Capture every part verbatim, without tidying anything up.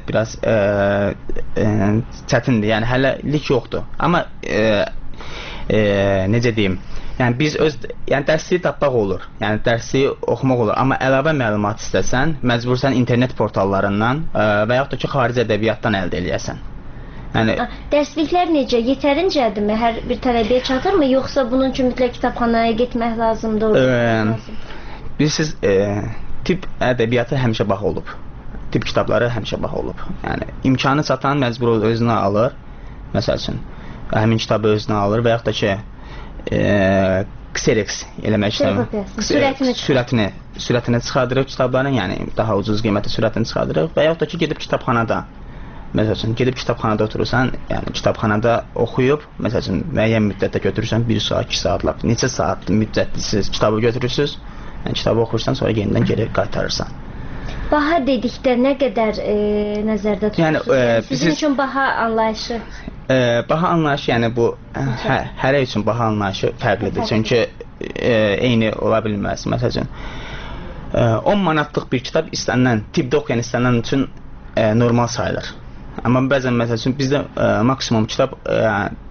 biraz e, e, çətindir. Yəni hələlik yoxdur. Amma e, e, necə deyim? Yəni biz öz yəni dərsliyi tapmaq olur. Yəni dərsliyi oxumaq olur. Amma əlavə məlumat istəsən, məcbursan internet portallarından e, və yaxud da ki, xarici ədəbiyyatdan əldə eləyəsən. Yəni dərsliklər necə? Yetərincədirmi? Hər bir tələbəyə çatırmı? Yoxsa bunun üçün mütləq kitabxanaya getmək lazımdır? E, lazım. Bilirsiniz, e, tip ədəbiyyatı həmişə baha olub. Tip kitabları həmişə baha olub. Yəni imkanı çatan məcbur özünə alır. Məsəl üçün həmin kitabı özünə alır və yaxud da ki e, Xerox eləmək istəyir. Sürətini sürətini sürətini çıxardırıq kitabların, yəni daha ucuz qiymətə sürətini çıxardırıq və yaxud da ki gedib kitabxanada. Məsəl üçün gedib kitabxanada oturursan, yəni kitabxanada oxuyub, məsəl üçün müəyyən müddətdə götürürsən, bir saat, iki saatlıq, neçə saat müddətlisiz kitabı götürürsüz. Yəni kitabı oxursan, sonra yenidən geri qaytarırsan. Baha dedikdə nə qədər e, nəzərdə tutursunuz? Yəni, e, sizin biz, üçün baha anlayışı? E, baha anlayışı, yəni bu hə, hərə üçün baha anlayışı fərqlidir. Çünki e, eyni ola bilməz. Məsəl üçün e, on manatlıq bir kitab istənilən, tibdə oxuyan istənilən üçün e, normal sayılır. Amma bəzən məsəl üçün bizdə e, maksimum kitab e,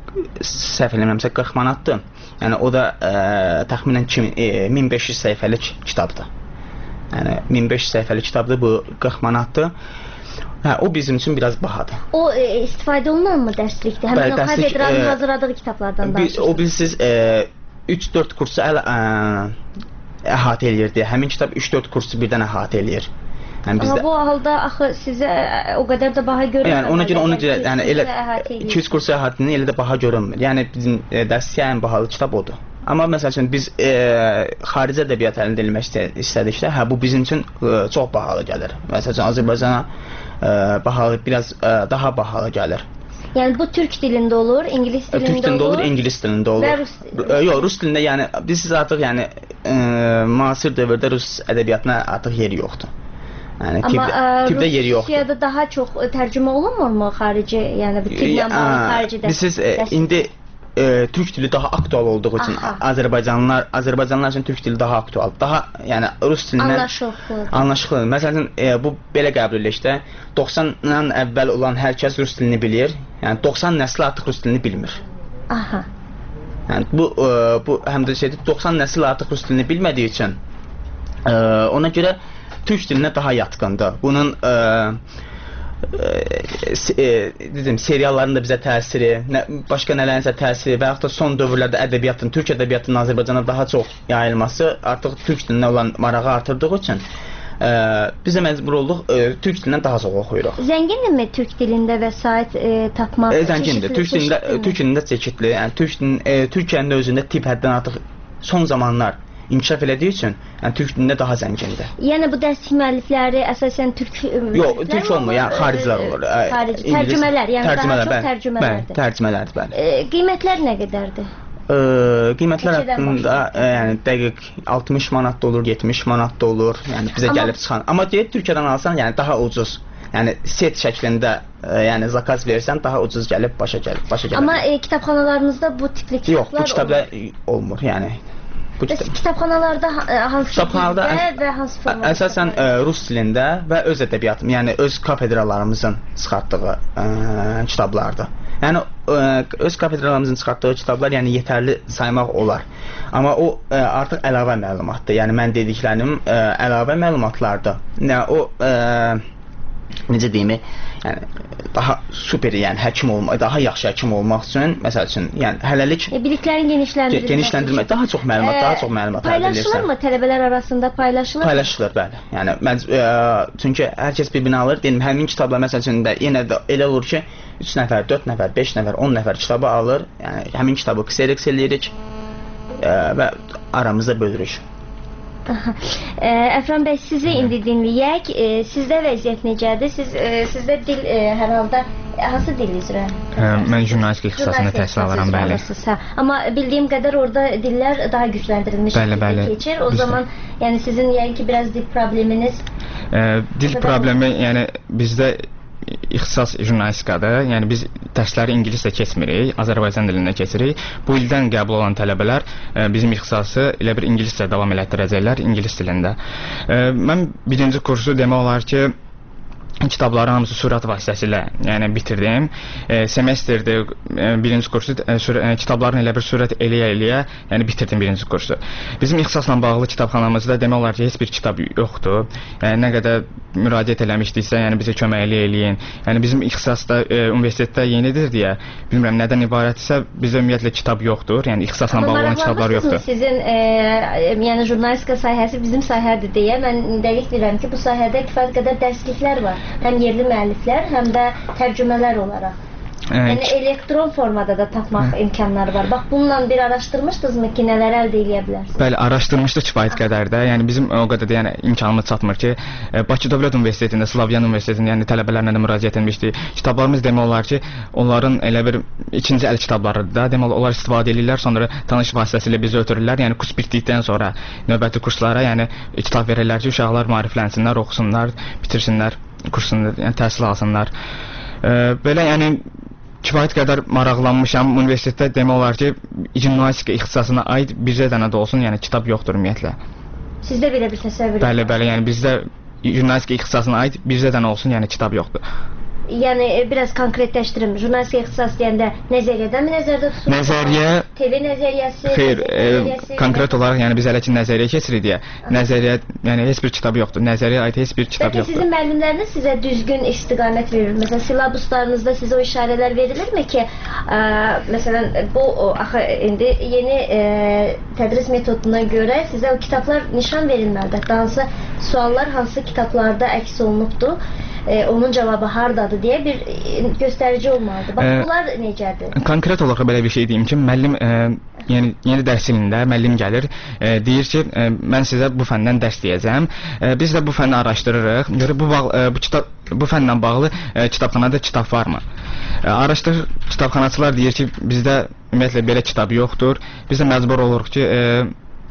səhv eləmirəmsə qırx manatdır. Yəni o da e, təxminən e, min beş yüz səhifəlik kitabdır. Yəni min beş yüz səhifəlik kitabdır, bu qırx manatdır. Hə, o bizim üçün biraz bahadır. O e, istifadə olunanmı dərslikdə? Həmin o kafedranın e, hazırladığı kitablardan danışırsınız. O bilsiz üç dörd kursu əl, ə, əhatə eləyir deyə. Həmin kitab üç dörd kursu birdən əhatə eləyir. Yəni bizdə... Amma bu halda axı sizə o qədər də baha görünmür. Yəni ona görə ona görə yəni elə iki yüz kursu əhatəsində elə də baha görünmür. Yəni bizim e, dərsliyə ən bahalı kitab odur. Amma məsəl üçün biz e, xarici ədəbiyyat əldə etmək istədikdə, hə bu bizim üçün e, çox bahalı gəlir. Məsəl üçün Azərbaycana e, bahalı, biraz e, daha bahalı gəlir. Yəni bu türk dilində olur, ingilis dilində olur. Türk dilində olur, ingilis dilində olur. Və rus dilində. Yox, rus dilində yəni biz artıq yəni e, müasir dövrdə rus ədəbiyyatına artıq yeri yoxdur. Yəni amma tibdə yeri yoxdur. Rusiyada daha çox tərcümə olunmurmu xarici, yəni bu tiblə bağlı xarici dərs? Siz e, indi e, türk dili daha aktual olduğu üçün Aha. Azərbaycanlılar Azərbaycanlılar üçün türk dili daha aktual. Daha yəni rus dilindən anlaşılır. Anlaşılır. Məsələn e, bu belə qəbul edilişdə doxsandan əvvəl olan hər kəs rus dilini bilir. Yəni doxsan nəsli artıq rus dilini bilmir. Aha. Yəni bu e, bu həm də şeydir, doxsan nəsil artıq rus dilini bilmədiyi üçün e, ona görə türk dilinə daha yatkındır. Bunun e, e, dedim, serialların da bizə təsiri, nə, başqa nələrinsə təsiri və yaxud da son dövrlərdə ədəbiyyatın, türk ədəbiyyatının Azərbaycana daha çox yayılması artıq türk dilinə olan marağı artırdığı üçün e, bizə məcbur olduq e, türk dilindən daha çox oxuyuruq. Zəngindirmi türk dilində vəsait e, tapmaq? E, zəngindir. Türk dilində, türk dilində çeşidli. Yəni türk dilin, e, Türkiyənin özündə tip həddən artıq son zamanlar inkişaf elədiyi üçün, yəni türk dilində daha zəngindir. Yəni bu dərslik müəllifləri əsasən türk Yox, türk olmur, yəni xaricilər olur. Xarici tərcümələr, yəni tərcümələr, daha çox tərcümələrdir. Tərcümələrdir, bəli. E, qiymətlər nə qədərdir? E, qiymətlər haqqında e, yəni dəqiq altmış manat da olur, yetmiş manat da olur. Yəni bizə Amma... gəlib çıxan. Amma deyək Türkiyədən alsan, yəni daha ucuz. Yəni set şəklində, e, yəni zakaz versən daha ucuz gəlib başa gəlir, başa gəlir. Amma e, kitabxanalarınızda bu tipli kitablar Yox, bu kitablar olmur, yəni. Kitab. Kitabxanalarda hansı Kitabxanada dildə və hansı formada? Əsasən ə, rus dilində və öz ədəbiyyatım, yəni öz kafedralarımızın çıxartdığı ə, kitablardır. Yəni ə, öz kafedralarımızın çıxartdığı kitablar yəni yetərli saymaq olar. Amma o ə, artıq əlavə məlumatdır. Yəni mən dediklərim ə, əlavə məlumatlardır. Yəni o ə, necə deyim, yəni daha super, yəni həkim olmaq, daha yaxşı həkim olmaq üçün, məsəl üçün, yəni hələlik e, biliklərin genişləndirilməsi, genişləndirmə, daha çox məlumat, e, daha çox məlumat əldə edirsən. Paylaşılırmı tələbələr arasında paylaşılır? Paylaşılır, bəli. Yəni mən e, çünki hər kəs bir-birini alır. Deyim, həmin kitablar məsəl üçün də yenə də elə olur ki, üç nəfər, dörd nəfər, beş nəfər, on nəfər kitabı alır. Yəni həmin kitabı Xerox eləyirik e, və aramızda bölürük. Əfran bəy, sizi indi dinləyək. E, sizdə vəziyyət necədir? Siz, e, sizdə dil e, hər halda hansı dil üzrə? Mən jurnalistika ixtisasında təhsil alıram, bəli. Amma bildiyim qədər orada dillər daha gücləndirilmiş bəli, bəli. keçir. O Biz zaman yəni sizin yəni ki biraz dil probleminiz e, dil problemi yəni bizdə ixtisas jurnalistikadır. Yəni biz dərsləri ingiliscə keçmirik, Azərbaycan dilində keçirik. Bu ildən qəbul olan tələbələr e, bizim ixtisası elə bir ingiliscə davam elətdirəcəklər, ingilis dilində. E, mən birinci kursu demək olar ki, kitabları hamısı sürət vasitəsilə yəni bitirdim. E, semestrdə e, birinci kursu e, sürə, e, kitabların elə bir sürət eləyə-eləyə yəni bitirdim birinci kursu. Bizim ixtisasla bağlı kitabxanamızda demək olar ki, heç bir kitab yoxdur. Yəni nə qədər müraciət eləmişdiksə, yəni bizə kömək eləyin. Yəni bizim ixtisasda e, universitetdə yenidir deyə, bilmirəm nədən ibarətsə, bizdə ümumiyyətlə kitab yoxdur. Yəni ixtisasla bağlı olan kitablar yoxdur. Sizin e, yəni jurnalistika sahəsi bizim sahədir deyə mən dəqiq bilirəm ki, bu sahədə kifayət qədər dərsliklər var. Həm yerli müəlliflər, həm də tərcümələr olaraq. Yəni elektron formada da tapmaq imkanları var. Bax, bununla bir araşdırmışdınızmı ki, nələr əldə edə bilərsiniz? Bəli, araşdırmışdıq kifayət qədər də. Yəni bizim o qədər də yəni imkanımız çatmır ki, Bakı Dövlət Universitetində, Slavyan Universitetində yəni tələbələrlə də müraciət etmişdik. Kitablarımız demək olar ki, onların elə bir ikinci əl kitablarıdır da. Demək olar onlar istifadə edirlər, sonra tanış vasitəsilə bizi ötürürlər. Yəni kurs bitdikdən sonra növbəti kurslara yəni kitab verirlər ki, uşaqlar maariflənsinlər, oxusunlar, bitirsinlər kursunu, yəni təhsil alsınlar. E, belə yəni kifayət qədər maraqlanmışam. Universitetdə demək olar ki, jurnalistika ixtisasına aid bircə dənə də olsun, yəni kitab yoxdur ümumiyyətlə. Sizdə belə bir təsəvvür? Bəli, bəli, yəni bizdə jurnalistika ixtisasına aid bircə dənə olsun, yəni kitab yoxdur. Yəni biraz konkretləşdirim. Jurnalistika ixtisası deyəndə nəzəriyyədənmi nəzərdə tutulur? Nəzəriyyə T V nəzəriyyəsi. Xeyr, e, konkret olaraq yəni biz hələ ki nəzəriyyə keçirik deyə. Nəzəriyyə, yəni heç bir kitab yoxdur. Nəzəriyyəyə aid heç bir kitab Bəlkə yoxdur. Sizin müəllimləriniz sizə düzgün istiqamət verir. Məsələn, silabuslarınızda sizə o işarələr verilirmi ki, ə, məsələn, bu o, axı indi yeni ə, tədris metoduna görə sizə o kitablar nişan verilməlidir. Hansı suallar hansı kitablarda əks olunubdur? E, onun cavabı hardadır deyə bir e, göstərici olmalıdır. Bax, e, bunlar necədir? Konkret olaraq belə bir şey deyim ki, müəllim e, yəni yeni dərs ilində müəllim gəlir, e, deyir ki, e, mən sizə bu fəndən dərs deyəcəm. E, biz də bu fənni araşdırırıq. Görə bu e, bu kitab bu fənlə bağlı e, kitabxanada kitab varmı? E, araşdırır, kitabxanaçılar deyir ki, bizdə ümumiyyətlə belə kitab yoxdur. Biz də məcbur oluruq ki, e,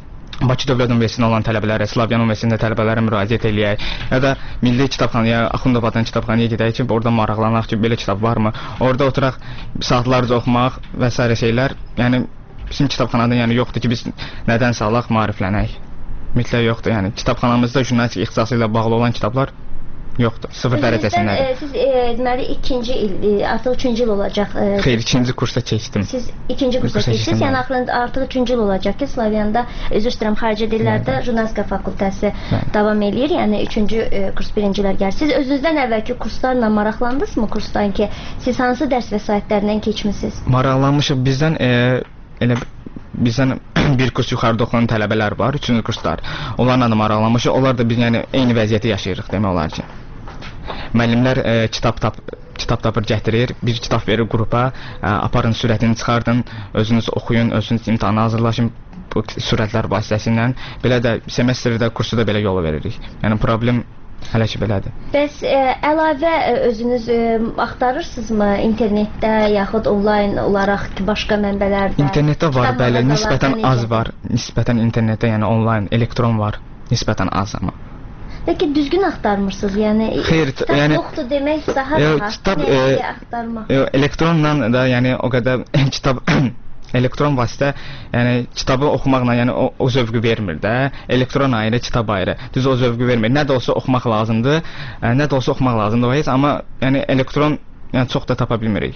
Bakı Dövlət Universitetində olan tələbələrə, Slavyan Universitetində tələbələrə müraciət eləyək, ya da Milli Kitabxanaya, Axundovadan kitabxanaya gedək ki, orada maraqlanaq ki, belə kitab varmı? Orada oturaq saatlarca oxumaq və s. şeylər, yəni bizim kitabxanada yəni yoxdur ki, biz nədənsə alaq, maariflənək. Mütləq yoxdur, yəni kitabxanamızda jurnalistika ixtisası ilə bağlı olan kitablar yoxdur, sıfır dərəcəsindədir. E, siz e, deməli ikinci il, e, artıq üçüncü il olacaq. E, Xeyr, ikinci kursa keçdim. Siz ikinci kursa keçdiniz, yəni axırında artıq üçüncü il olacaq ki, Slavyanda, üzr istəyirəm, xarici dillərdə jurnalistika fakültəsi davam eləyir, yəni üçüncü e, kurs birincilər gəlir. Siz özünüzdən əvvəlki kurslarla maraqlandınızmı kursdan ki, siz hansı dərs vəsaitlərindən keçmisiniz? Maraqlanmışıq. Bizdən e, elə bizdən bir kurs yuxarıda oxuyan tələbələr var, üçüncü kurslar. Onlarla da maraqlanmışıq. Onlar da biz yəni eyni vəziyyəti yaşayırıq demək olar ki. Müəllimlər e, kitab tap kitab tapır gətirir, bir kitab verir qrupa, e, aparın sürətini çıxardın, özünüz oxuyun, özünüz imtahana hazırlaşın bu sürətlər vasitəsilə. Belə də semestrdə kursu da belə yol veririk. Yəni problem hələ ki belədir. Bəs e, əlavə e, özünüz e, axtarırsınızmı internetdə yaxud onlayn olaraq ki, başqa mənbələrdə? İnternetdə var, bəli, nisbətən az var. Nisbətən internetdə, yəni onlayn, elektron var, nisbətən az amma. Peki düzgün axtarmırsınız, yəni Xeyr, kitab yəni, yoxdur demək daha rahat, kitab, e, axtarmaq. E, elektronla da, yəni o qədər kitab elektron vasitə, yəni kitabı oxumaqla yəni o, o zövqü vermir də. Elektron ayrı, kitab ayrı. Düz o zövqü vermir. Nə də olsa oxumaq lazımdır. E, nə də olsa oxumaq lazımdır heç, amma yəni elektron yəni çox da tapa bilmirik.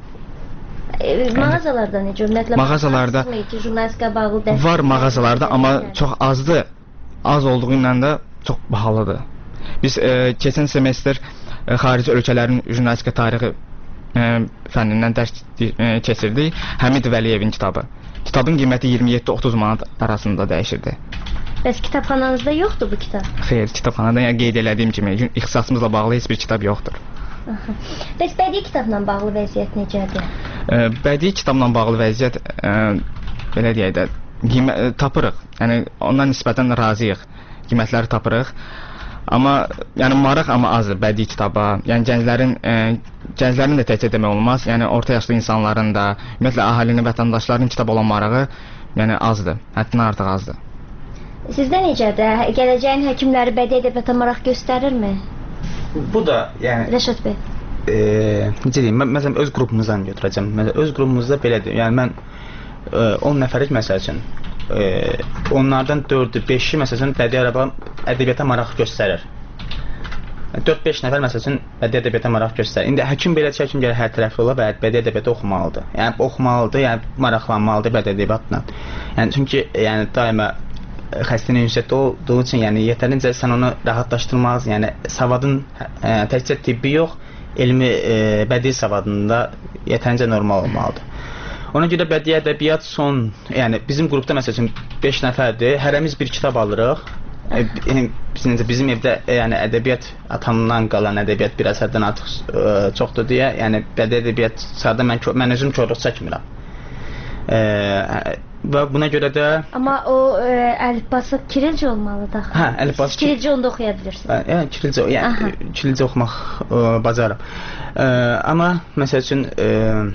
E, mağazalarda necə? Ümumiyyətlə mağazalarda ki, jurnalistika bağlı dərs var mağazalarda, amma çox azdır. Az olduğu ilə də çox bahalıdır. Biz e, keçən semestr e, xarici ölkələrin jurnalistika tarixi e, fənnindən dərs e, keçirdik. Həmid Vəliyevin kitabı. Kitabın qiyməti iyirmi yeddi otuz manat arasında dəyişirdi. Bəs kitabxananızda yoxdur bu kitab? Xeyr, kitabxanada yəni qeyd elədiyim kimi ixtisasımızla bağlı heç bir kitab yoxdur. Aha. Bəs bədii kitabla bağlı vəziyyət necədir? E, bədii kitabla bağlı vəziyyət e, belə deyək də qiymət e, tapırıq. Yəni ondan nisbətən razıyıq. Qiymətləri tapırıq. Amma yəni maraq amma azdır bədii kitaba. Yəni gənclərin e, gənclərin də təkcə demək olmaz. Yəni orta yaşlı insanların da, ümumiyyətlə əhalinin, vətəndaşların kitab olan marağı yəni azdır. Həddindən artıq azdır. Sizdə necədir? Gələcəyin həkimləri bədii ədəbiyyata maraq göstərirmi? Bu da yəni Rəşad bəy. E, necə deyim? Mən məsələn öz qrupumuzdan götürəcəm. Məsələn öz qrupumuzda belədir. Yəni mən e, on nəfərik məsəl üçün Ee, onlardan dördü, beşi məsələn bədii ədəbiyyata maraq göstərir. dörd-beş nəfər məsəl üçün bədii ədəbiyyata maraq göstərir. İndi həkim belə həkim gəlir hər tərəfli ola və bədii ədəbiyyatı oxumalıdır. Yəni oxumalıdır, yəni maraqlanmalıdır bədii ədəbiyyatla. Yəni çünki yəni daima xəstənin ünsiyyətdə olduğu üçün, yəni yetərincə sən onu rahatlaşdırmalısın. Yəni savadın ə, təkcə tibbi yox, elmi ə, bədii savadında yetərincə normal olmalıdır. Ona görə bədii ədəbiyyat son, yəni bizim qrupda məsəl üçün beş nəfərdir, hərəmiz bir kitab alırıq. E, bizim, bizim evdə yəni ədəbiyyat atamdan qalan ədəbiyyat bir əsərdən artıq ə, çoxdur deyə, yəni bədii ədəbiyyat sadə mən mən özüm çoxluq çəkmirəm. E, və buna görə də amma o ə, əlifbası kirilcə olmalıdır. Hə, əlifbası kirilcə onda oxuya bilirsiniz. Yəni kirilcə, yəni kirilcə oxumaq ə, bacarım. Ə, amma məsəl üçün ə,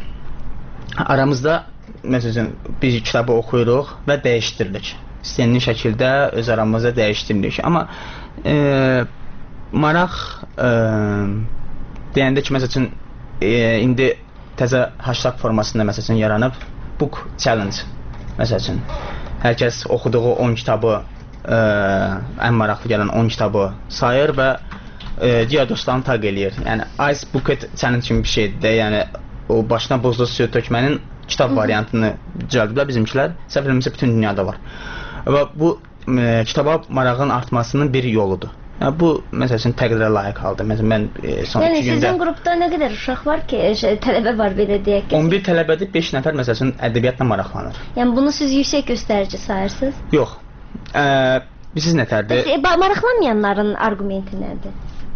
aramızda məsəl üçün biz kitabı oxuyuruq və dəyişdiririk. İstənilən şəkildə öz aramızda dəyişdiririk. Amma e, maraq e, deyəndə ki, məsəl üçün e, indi təzə hashtag formasında məsəl üçün yaranıb book challenge. Məsəl üçün hər kəs oxuduğu on kitabı e, ən maraqlı gələn on kitabı sayır və e, digər dostlarını taq eləyir. Yəni Ice Bucket Challenge kimi bir şeydir də, yəni o başına buzlu suyu tökmənin kitab variantını düzəldiblər bizimkilər. Səhv eləmirəmsə bütün dünyada var. Və bu e, kitaba marağın artmasının bir yoludur. Yəni bu məsəl üçün təqdirə layiq haldır. Məsələn mən e, son yəni, iki gündə sizin qrupda nə qədər uşaq var ki, şey, tələbə var belə deyək ki? on bir tələbədir, beş nəfər məsəl üçün ədəbiyyatla maraqlanır. Yəni bunu siz yüksək göstərici sayırsınız? Yox. Ə, siz nətərdir? E, maraqlanmayanların argumenti nədir?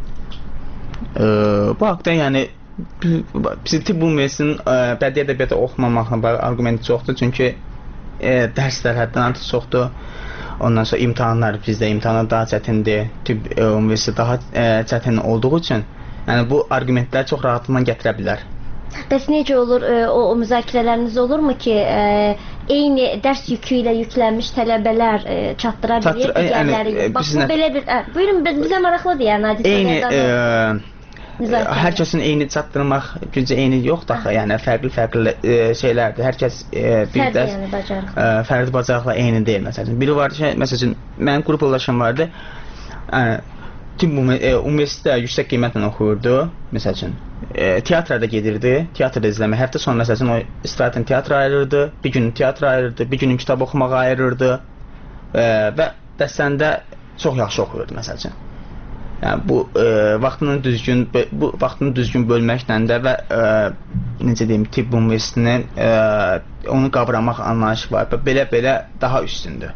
Ə, bu haqda yəni bizim tibb universitetinin bədii ədəbiyyatı oxumamaqla argumenti çoxdur, çünki e, dərslər həddən artıq çoxdur. Ondan sonra imtahanlar, bizdə imtahanlar daha çətindir, tibb e, universiteti daha e, çətin olduğu üçün, yəni bu argumentləri çox rahatlıqla gətirə bilər. Bəs necə olur, e, o, o müzakirələriniz olurmu ki, e, eyni dərs yükü ilə yüklənmiş tələbələr e, çatdıra bilir digərləri? Yəni, bax, bu belə bir, ə, buyurun, bizə maraqlıdır yəni, hadisə. Eyni, e, hər kəsin eyni çatdırmaq gücü eyni yoxdur axı, yəni fərqli-fərqli e, şeylərdir. Hər kəs e, bir dərs yəni, e, fərqli bacarıqla eyni deyil. Məsələn, biri var ki, məsələn, mənim qrup yoldaşım vardı. Yəni tibb e, universitetdə yüksək qiymətlə oxuyurdu, məsəl üçün. E, teatrda gedirdi, teatrda izləmə. Həftə sonu məsələn o istirahətən teatra ayırırdı, bir gün teatra ayırırdı, bir gün kitab oxumağa ayırırdı e, və dərslərində çox yaxşı oxuyurdu məsəl üçün. Yəni bu e, vaxtını düzgün bu vaxtını düzgün bölməklə də və e, necə deyim, tibb universitetinin e, onu qavramaq anlayışı var. Belə-belə daha üstündür.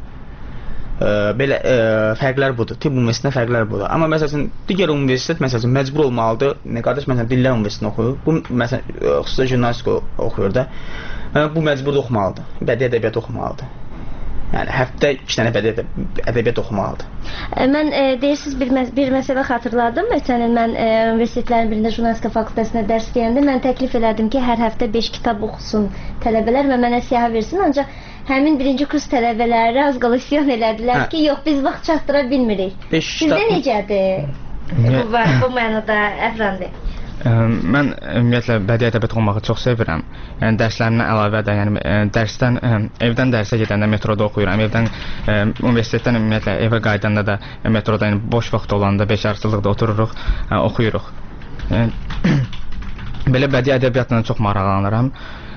E, belə e, fərqlər budur. Tibb universitetində fərqlər budur. Amma məsələn digər universitet məsələn məcbur olmalıdır. Nə qardaş məsələn dillər universitetində oxuyur. Bu məsələn xüsusi jurnalistika oxuyur da. Yəni, bu məcbur oxumalıdır. Bədii ədəbiyyat oxumalıdır. Yəni həftə iki dənə bədii ədəbiyyat oxumalıdır. Mən e, deyirsiniz bir, məs bir məsələ xatırladım. Məsələn mən e, universitetlərin birində jurnalistika fakültəsində dərs deyəndə mən təklif elədim ki, hər həftə beş kitab oxusun tələbələr və mənə siyahı versin. Ancaq həmin birinci kurs tələbələri az qala isyan elədilər hə. ki, yox biz vaxt çatdıra bilmirik. Sizdə necədir? Bu, bu mənada Əfrandi? Mən ümumiyyətlə bədii ədəbiyyat oxumağı çox sevirəm. Yəni dərslərimdən əlavə də, yəni dərsdən evdən dərsə gedəndə metroda oxuyuram. Evdən universitetdən ümumiyyətlə evə qayıdanda da metroda, yəni boş vaxt olanda beşarcılıqda otururuq, oxuyuruq. Yəni, belə bədii ədəbiyyatla çox maraqlanıram.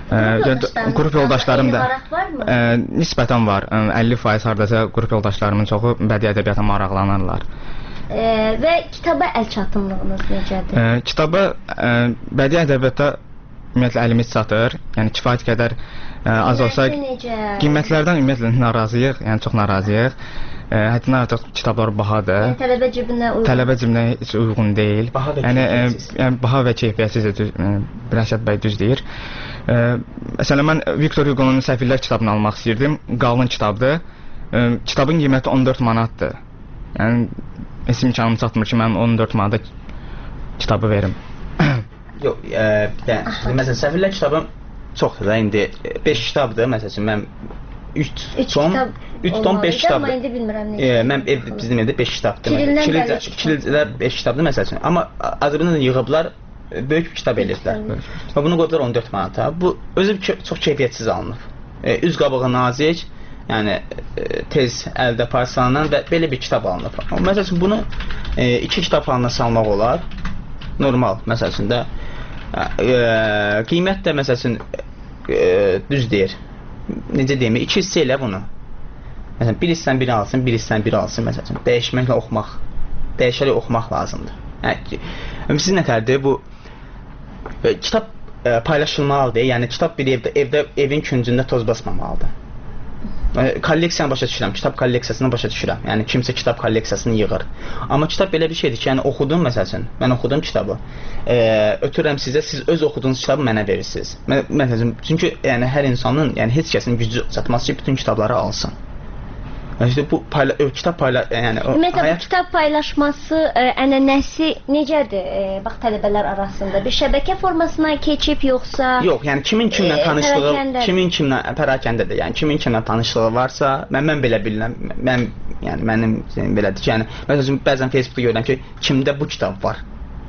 Qrup yoldaşlarım da ə, nisbətən var. əlli faiz hardasa qrup yoldaşlarımın çoxu bədii ədəbiyyata maraqlanırlar. E, və kitaba əl çatımlığınız necədir? E, kitaba ə, bədii ədəbiyyata ümumiyyətlə əlimiz çatır. Yəni kifayət qədər ə, az olsa qiymətlərdən ümumiyyətlə narazıyıq, yəni çox narazıyıq. Ə, həddindən artıq kitablar bahadır. Yəni tələbə cibinə uyğun. Tələbə cibinə heç uyğun deyil. Baha və yəni, ə, yəni baha və keyfiyyətsiz Rəşad bəy düz deyir. Ə, məsələn mən Viktor Hugo'nun Səfirlər kitabını almaq istəyirdim. Qalın kitabdır. Ə, kitabın qiyməti on dörd manatdır. Yəni heç imkanım çatmır ki, mən on dörd manata kitabı verim. Yox, e, yəni, məsələn, Səfirlər kitabım çoxdur da, indi beş kitabdır, məsələn, mən üç tom, üç tom beş kitabdır. Amma indi bilmirəm necə. E, mən ev, bizim evdə beş kitabdır. Kirilcələr beş kitabdır, məsələn. Amma Azərbaycanda yığıblar, böyük bir kitab eləyiblər. Və bunu qoydular on dörd manata. Bu, özü çox keyfiyyətsiz alınıb. E, üz qabığı nazik, yəni e, tez əldə parçalanan və belə bir kitab alınıb. Məsəl üçün bunu e, iki kitab halına salmaq olar. Normal, məsəl üçün də e, qiymət də məsəl üçün e, düz deyir. Necə deyim, iki hissə elə bunu. Məsələn, bir hissdən biri alsın, bir hissdən biri alsın, məsəl üçün. Dəyişməklə oxumaq, dəyişərək oxumaq lazımdır. Yəni, sizin nətərdir bu e, kitab e, paylaşılmalıdır. Yəni, kitab bir evdə, evdə evin küncündə toz basmamalıdır. E, kolleksiyanı başa düşürəm, kitab kolleksiyasını başa düşürəm. Yəni, kimsə kitab kolleksiyasını yığır. Amma kitab belə bir şeydir ki, yəni oxudum, məsəl üçün, mən oxudum kitabı. E, ötürəm sizə, siz öz oxuduğunuz kitabı mənə verirsiniz. Məsəl üçün, çünki yəni, hər insanın, yəni heç kəsin gücü çatmaz ki, bütün kitabları alsın. İşte bu payla kitab payla yəni o Ümumiyyətlə hayat... bu kitab paylaşması ə, ənənəsi necədir? Ə, bax tələbələr arasında bir şəbəkə formasına keçib yoxsa Yox, yəni kimin kimlə ə, tanışlığı, pərakəndə. kimin kimlə pərakəndədir. Yəni kimin kimlə tanışlığı varsa, mən mən belə bilirəm. Mən yəni mənim yəni, belədir ki, yəni məsələn bəzən Facebookda görürəm ki, kimdə bu kitab var.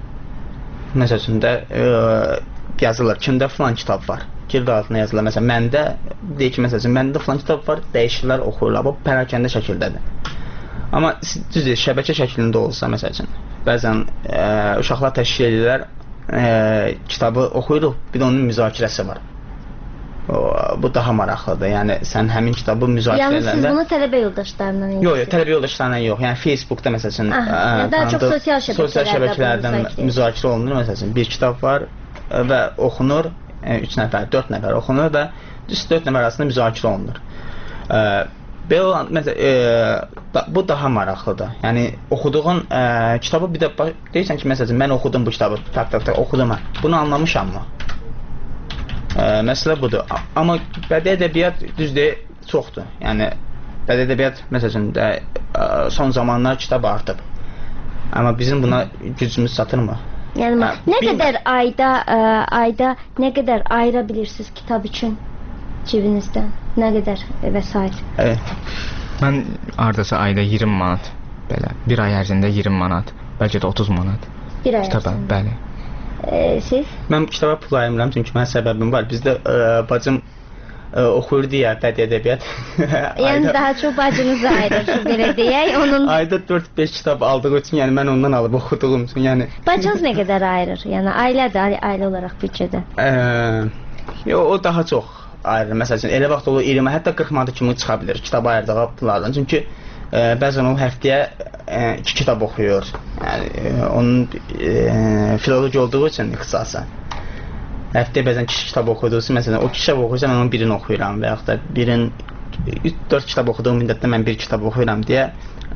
Məsələn də ə, yazılır, kimdə falan kitab var. Girdi altına yazılır. Məsələn, məndə deyir ki, məsələn, məndə falan kitab var, dəyişirlər, oxuyurlar. Bu pərakəndə şəkildədir. Amma düzdür, şəbəkə şəklində olsa, məsələn, bəzən ə, uşaqlar təşkil edirlər, ə, kitabı oxuyuruq, bir də onun müzakirəsi var. O, bu daha maraqlıdır. Yəni sən həmin kitabı müzakirə edəndə. Yəni siz bunu tələbə yoldaşlarına edirsiniz? Yox, yox, tələbə yoldaşlarına yox. Yəni Facebookda məsələn, yəni daha çox sosial şəbəkələrdə, sosial şəbəkələrdən müzakirə olunur. Məsələn, bir kitab var və oxunur. üç nəfər, dörd nəfər oxunur və düz dörd nəfər arasında müzakirə olunur. E, belə olan, məsələn, e, da, bu daha maraqlıdır. Yəni oxuduğun e, kitabı bir də deyirsən ki, məsələn, mən oxudum bu kitabı, tak tak tak oxudum mən. Bunu anlamışam mı? E, məsələ budur. Amma bədii ədəbiyyat düzdür, çoxdur. Yəni bədii ədəbiyyat məsələn də e, son zamanlar kitab artıb. Amma bizim buna gücümüz çatırmı? Yəni hə, nə qədər ayda ə, ayda nə qədər ayıra bilirsiniz kitab üçün cibinizdən? Nə qədər vəsait? Evet. Mən hardasa ayda iyirmi manat belə, bir ay ərzində iyirmi manat, bəlkə də otuz manat. Bir ay kitaba, ərzində. bəli. E, siz? Mən kitaba pul ayırmıram çünki mənim səbəbim var. Bizdə ə, bacım ə, oxuyur deyə bədii ədəbiyyat. Yəni ayda, daha çox bacınızı ayırır, belə deyək. Onun ayda dörd beş kitab aldığı üçün, yəni mən ondan alıb oxuduğum üçün, yəni bacınız nə qədər ayırır? Yəni ailədir, ailə olaraq büdcədə. Ə, yo, o daha çox ayırır. Məsələn, elə vaxt olur iyirmi, hətta qırx manat kimi çıxa bilər kitab ayırdığı pullardan. Çünki ə, bəzən o həftəyə ə, iki kitab oxuyur. Yəni ə, onun ə, filoloji olduğu üçün ixtisası. Həftəyə bəzən kişi kitab oxuduğusu, məsələn, o kitab oxuyursa mən onun birini oxuyuram və yaxud da birin üç dörd kitab oxuduğum müddətdə mən bir kitab oxuyuram deyə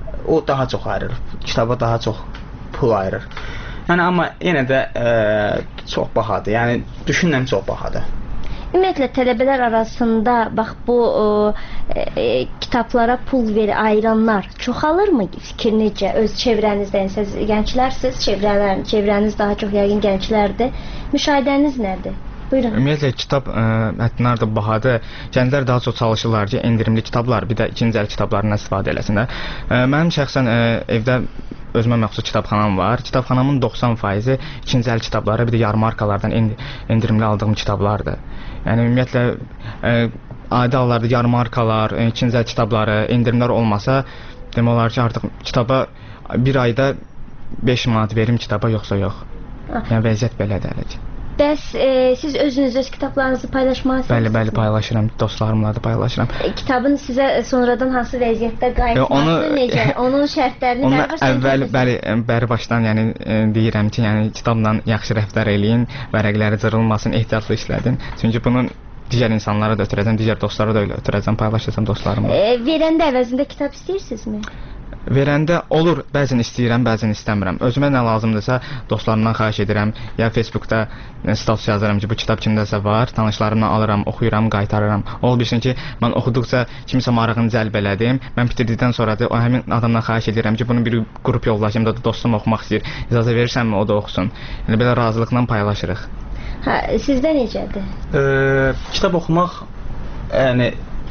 o daha çox ayırır. Kitaba daha çox pul ayırır. Yəni amma yenə də ə, çox bahadır. Yəni düşünürəm çox bahadır. Ümumiyyətlə tələbələr arasında bax bu o, e, e, kitablara pul ver ayıranlar çoxalırmı? Fikir necə? Öz çevrənizdən siz gənclərsiniz, çevrələr, çevrəniz daha çox yəqin gənclərdir. Müşahidəniz nədir? Buyurun. Ümumiyyətlə kitab ə, həddindən artıq bahadır. Gənclər daha çox çalışırlar ki, endirimli kitablar, bir də ikinci əl kitablarından istifadə eləsinlər. Ə, mənim şəxsən ə, evdə özümə məxsus kitabxanam var. Kitabxanamın doxsan faizi ikinci əl kitabları, bir də yarmarkalardan endirimli aldığım kitablardır. Yəni ümumiyyətlə ə, adi hallarda yarmarkalar, ikinci əl kitabları, endirimlər olmasa, demək olar ki, artıq kitaba bir ayda beş manat verim kitaba, yoxsa yox. Yəni vəziyyət belədir hələ. Bəs e, siz özünüz öz kitablarınızı paylaşmalısınız? Bəli, bəli, paylaşıram. Dostlarımla da paylaşıram. E, kitabın sizə sonradan hansı vəziyyətdə qayıtması necə? Onun şərtlərini onu bəri başdan əvvəl, bəli, bəri başdan yəni e, deyirəm ki, yəni kitabla yaxşı rəftar eləyin, vərəqləri cırılmasın, ehtiyatlı işlədin. Çünki bunun digər insanlara da ötürəcəm, digər dostlara da ötürəcəm, paylaşacağam dostlarımla. E, verəndə əvəzində kitab istəyirsinizmi? Verəndə olur, bəzən istəyirəm, bəzən istəmirəm. Özümə nə lazımdırsa dostlarımdan xahiş edirəm. Ya Facebookda status yazıram ki, bu kitab kimdəsə var, tanışlarımdan alıram, oxuyuram, qaytarıram. Ol bilsin ki, mən oxuduqca kimsə marağını cəlb elədim. Mən bitirdikdən sonra da o həmin adamdan xahiş edirəm ki, bunu bir qrup yoldaşım da dostum oxumaq istəyir. İcazə verirsənmi o da oxusun. Yəni belə razılıqla paylaşırıq. Hə, sizdə necədir? E, kitab oxumaq yəni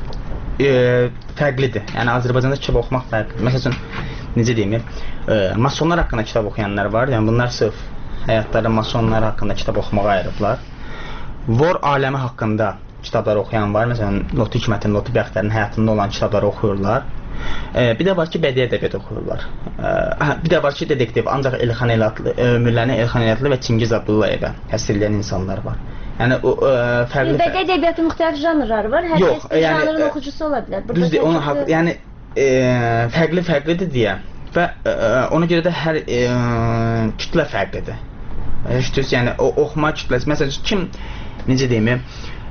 e, fərqlidir. Yəni Azərbaycanda kitab oxumaq fərqlidir. Məsələn, necə deyim, e, masonlar haqqında kitab oxuyanlar var. Yəni bunlar sırf həyatları masonlar haqqında kitab oxumağa ayırıblar. Vor aləmi haqqında kitablar oxuyan var. Məsələn, Lotu Hikmətin, Lotu Bəxtərin həyatında olan kitabları oxuyurlar. E, bir də var ki, bədii ədəbiyyat oxuyurlar. E, bir də var ki, detektiv, ancaq Elxan Elatlı, Ömürlərini Elxan Elatlı və Çingiz Abdullayevə həsr edən insanlar var. Yəni o e, fərqli bədii ədəbiyyatın müxtəlif janrları var. Hər yox, kəs bir yəni, janrın oxucusu ola bilər. Düzdür, onun haqqı, yəni e, fərqli-fərqlidir deyə və e, ona görə də hər e, kütlə fərqlidir. Düz, yəni o oxuma kütləsi, məsələn, kim necə deyim, e,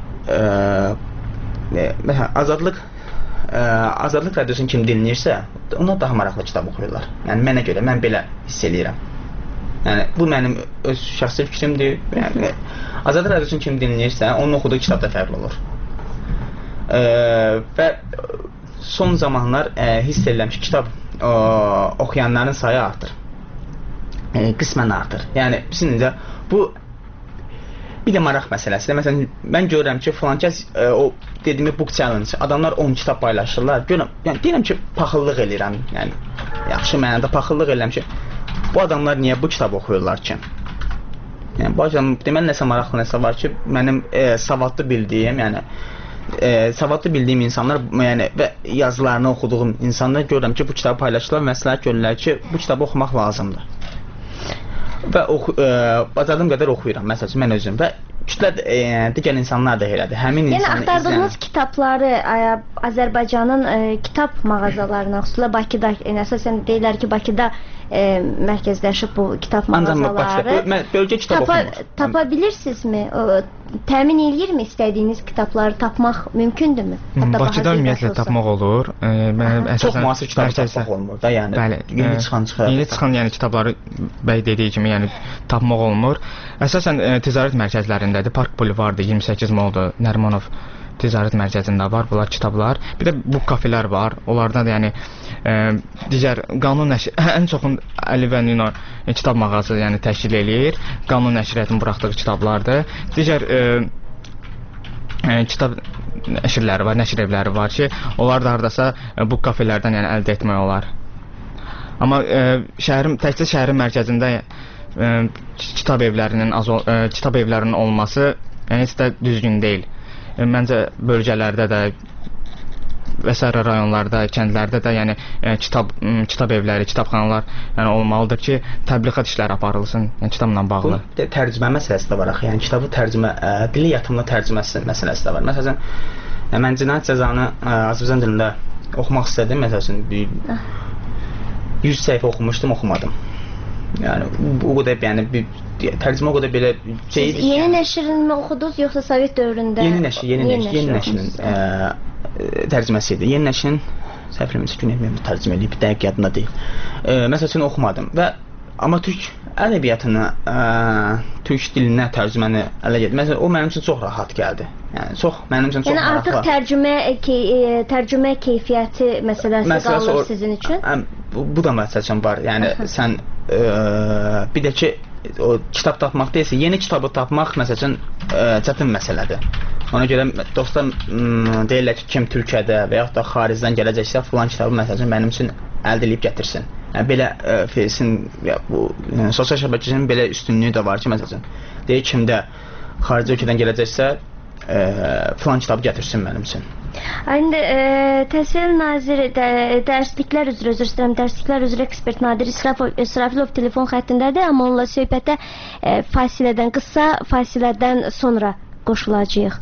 e, məsələn, azadlıq e, azadlıq radiosunu kim dinləyirsə, ona daha maraqlı kitab oxuyurlar. Yəni mənə görə, mən belə hiss eləyirəm. Yəni bu mənim öz şəxsi fikrimdir. Yəni azadlıq radiosunu kim dinləyirsə, onun oxuduğu kitab da fərqli olur. E, və son zamanlar e, hiss edirəm ki, kitab e, oxuyanların sayı artır. E, qismən artır. Yəni bizimcə bu bir də maraq məsələsidir. Məsələn, mən görürəm ki, filan kəs e, o dediyim book challenge, adamlar on kitab paylaşırlar. Görürəm, yəni deyirəm ki, paxıllıq eləyirəm. Yəni yaxşı mənada paxıllıq eləyirəm ki, bu adamlar niyə bu kitab oxuyurlar ki? Yəni bazen deməli nəsə maraqlı nəsə var ki, mənim e, savadlı bildiyim, yəni e, savadlı bildiyim insanlar, yəni və yazılarını oxuduğum insanlar görürəm ki, bu kitabı paylaşırlar, məsləhət görürlər ki, bu kitabı oxumaq lazımdır. Və oxu, e, bacardığım qədər oxuyuram, məsələn, mən özüm və kütlə e, digər insanlar da elədir. Həmin yəni, insanı axtardığınız izləyən... kitabları ə, Azərbaycanın ə, kitab mağazalarına, xüsusilə Bakıda, yəni, əsasən deyirlər ki, Bakıda ə, mərkəzləşib bu kitab mağazaları. Bakıda, bölgə kitab tapa, oxumur. Tapa bilirsinizmi? O, təmin eləyirmi istədiyiniz kitabları tapmaq mümkündürmü? Hətta Bakıda ümumiyyətlə tapmaq olur. E, mən əsasən çox müasir kitab tapmaq olmur da, yəni. Bəli, yeni çıxan çıxır. Yeni çıxan yəni kitabları bəy dediyi kimi, yəni tapmaq olmur. Əsasən e, ticarət mərkəzlərindədir. Park Boulevarddır, iyirmi səkkiz Moldur, Nərimanov ticarət mərkəzində var bunlar kitablar. Bir də bu kafelər var. Onlarda da yəni e, digər qanun nəşr ən çoxun Əli və Nino e, kitab mağazası yəni təşkil eləyir. Qanun nəşriyyatının buraxdığı kitablardır. Digər e, e, kitab nəşrləri var, nəşr evləri var ki, onlar da hardasa e, bu kafelərdən yəni əldə etmək olar. Amma e, şəhərin təkcə şəhərin mərkəzində e, kitab evlərinin az e, kitab evlərinin olması yəni heç də düzgün deyil. E, məncə bölgələrdə də və sair rayonlarda, kəndlərdə də yəni e, kitab m, kitab evləri, kitabxanalar yəni olmalıdır ki, təbliğat işləri aparılsın, yəni kitabla bağlı. Bu tərcümə məsələsi də var axı. Yəni kitabı tərcümə, ə, dili yatımlı tərcüməsi məsələsi də var. Məsələn, ə, mən Cinayət Cəzanı ə, Azərbaycan dilində oxumaq istədim. Məsələn, bir yüz səhifə oxumuşdum, oxumadım. Yəni bu qədər yəni bir tərcümə o qədər belə şey idi. Siz yeni nəşrini oxudunuz yoxsa Sovet dövründə? Yeni nəşr, yeni nəşr, yeni nəşrin tərcüməsi idi. Yeni nəşrin səhv eləmirəmsə gün evimdə tərcümə edib, dəqiq yadımda deyil. E, məsələn oxumadım və amma türk ədəbiyyatını, ə, türk dilinə tərcüməni ələ gəldi. Məsələn o mənim üçün çox rahat gəldi. Yəni çox mənim üçün çox yəni, maraqlı. Yəni artıq tərcümə key, e, tərcümə keyfiyyəti məsələsi məsələsi qalır o, sizin üçün? Ə, bu, bu da məsələn var. Yəni Aha. sən ə, bir də ki o kitab tapmaq deyilsə, yeni kitabı tapmaq məsələn ə, çətin məsələdir. Ona görə dostlar deyirlər ki, kim Türkiyədə və yaxud da xaricdən gələcəksə, filan kitabı məsələn mənim üçün əldə edib gətirsin. Yəni belə ə, Face'in ya bu yəni, sosial şəbəkənin belə üstünlüyü də var ki, məsələn, deyir kimdə xarici ölkədən gələcəksə, ə, filan kitabı gətirsin mənim üçün. İndi e, Təhsil Naziri də, dərsliklər üzrə, özür istəyirəm, dərsliklər üzrə ekspert Nadir İsrafilov telefon xəttindədir, amma onunla söhbətə e, fasilədən, qısa fasilədən sonra qoşulacağıq.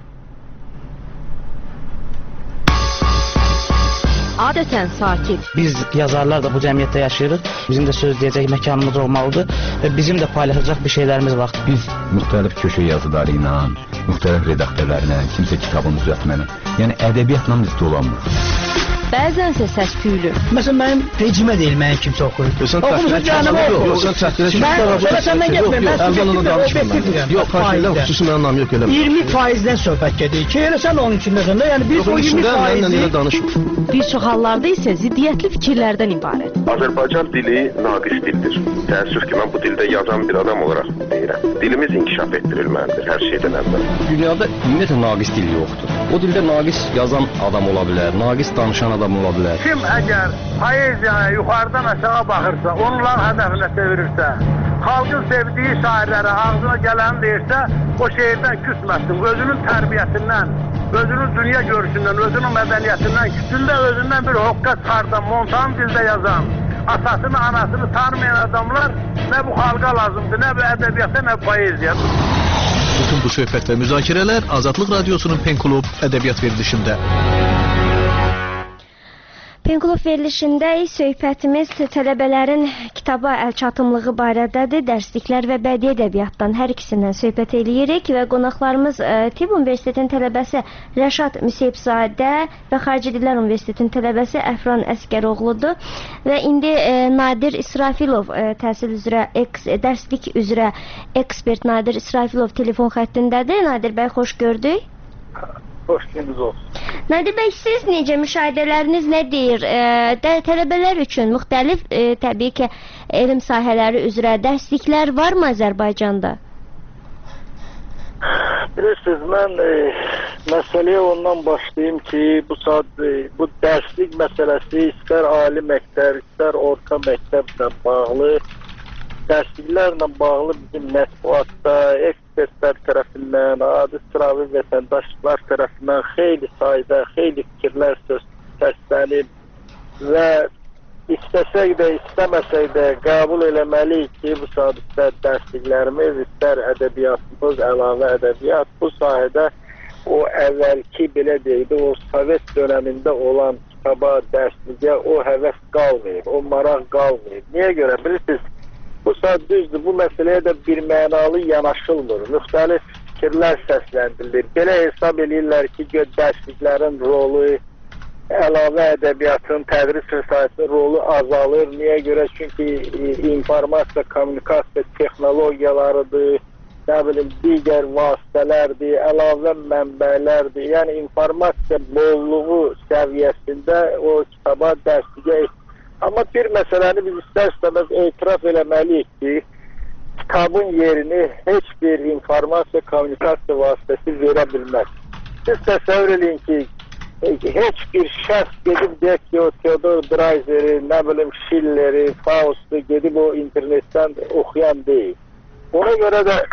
Adətən sakit. Biz yazarlar da bu cəmiyyətdə yaşayırıq. Bizim də söz deyəcək məkanımız olmalıdır və bizim də paylaşacaq bir şeylərimiz var. Biz müxtəlif köşə yazıları ilə, müxtəlif redaktörlərlə, kimsə kitabını düzəltməklə, yəni ədəbiyyatla biz dolanmırıq. Bəzənsə səs-küylü. Məsələn, mənim vecimə deyil, mənim kimsə oxuyur. Oxumuşsun canımı oxuyur. Yox, sən çəkilə ki, mən səndən getmir, mən əvvələn danışmıram. Yox, xahilə, xüsusi mənim anlam yox, eləmə. iyirmi faizdən söhbət gedir ki, elə sən onun içindəsən də, yəni biz o iyirmi faizi... Bir çox hallarda isə ziddiyyətli fikirlərdən ibarət. Azərbaycan dili naqis dildir. Təəssüf ki, mən bu dildə yazan bir adam olaraq deyirəm. Dilimiz inkişaf etdirilməlidir hər şeydən əvvəl. Dünyada ümumiyyətlə naqis dil yoxdur. O dildə naqis yazan adam ola bilər, naqis danışan adam ola bilər. Kim əgər poeziyaya yuxarıdan aşağı baxırsa, onlar hədəfinə çevirirsə, xalqın sevdiyi şairlərə ağzına gələni deyirsə, o şeirdən küsməsin. Özünün tərbiyəsindən, özünün dünya görüşündən, özünün mədəniyyətindən, küçündə özündən bir hoqqa çıxardan, montan dildə yazan, atasını, anasını tanımayan adamlar nə bu xalqa lazımdır, nə bu ədəbiyyata, nə bu poeziya. Bütün bu söhbət və müzakirələr Azadlıq Radiosunun Pen Klub ədəbiyyat verilişində. Pen Klub verilişində söhbətimiz tələbələrin kitaba əlçatımlığı barədədir. Dərsliklər və bədii ədəbiyyatdan hər ikisindən söhbət eləyirik və qonaqlarımız Tibb Universitetinin tələbəsi Rəşad Müseyibzadə və Xarici Dillər Universitetinin tələbəsi Əfran Əskəroğludur. Və indi Nadir İsrafilov təhsil üzrə, dərslik üzrə ekspert Nadir İsrafilov telefon xəttindədir. Nadir bəy, xoş gördük. Xoş gününüz olsun. Nadir bəy, siz necə, müşahidələriniz nə deyir? E, tələbələr üçün müxtəlif, e, təbii ki, elm sahələri üzrə dərsliklər varmı Azərbaycanda? Bilirsiniz, mən e, məsələyə ondan başlayayım ki, bu saat e, bu dərslik məsələsi istər ali məktəb, istər orta məktəblə bağlı, dərsliklərlə bağlı bizim mətbuatda, ekspertlər tərəfindən, adi sıravi vətəndaşlar tərəfindən xeyli sayda, xeyli fikirlər söz səslənib və istəsək də, istəməsək də qəbul eləməliyik ki, bu saat istər dərsliklərimiz, istər ədəbiyyatımız, əlavə ədəbiyyat, bu sahədə o əvvəlki, belə deyildi, o Sovet dönəmində olan kitaba, dərsliyə o həvəs qalmayıb, o maraq qalmayıb. Niyə görə? Bilirsiniz, bu saat düzdür, bu məsələyə də bir mənalı yanaşılmır. Müxtəlif fikirlər səsləndirilir. Belə hesab edirlər ki, dərsliklərin rolu, əlavə ədəbiyyatın, tədris vəsaitinin rolu azalır. Niyə görə? Çünki informasiya, kommunikasiya texnologiyalarıdır, nə bilim, digər vasitələrdir, əlavə mənbələrdir. Yəni, informasiya bolluğu səviyyəsində o kitaba, dərsliyə Amma bir məsələni biz istər-istəməz etiraf eləməliyik ki, kitabın yerini heç bir informasiya, kommunikasiya vasitəsi verə bilməz. Siz təsəvvür edin ki, heç bir şəxs gedib deyək ki, o Theodor Dreiseri, nə bilim Schilleri, Faust'u gedib o internetdən oxuyan deyil. Ona görə də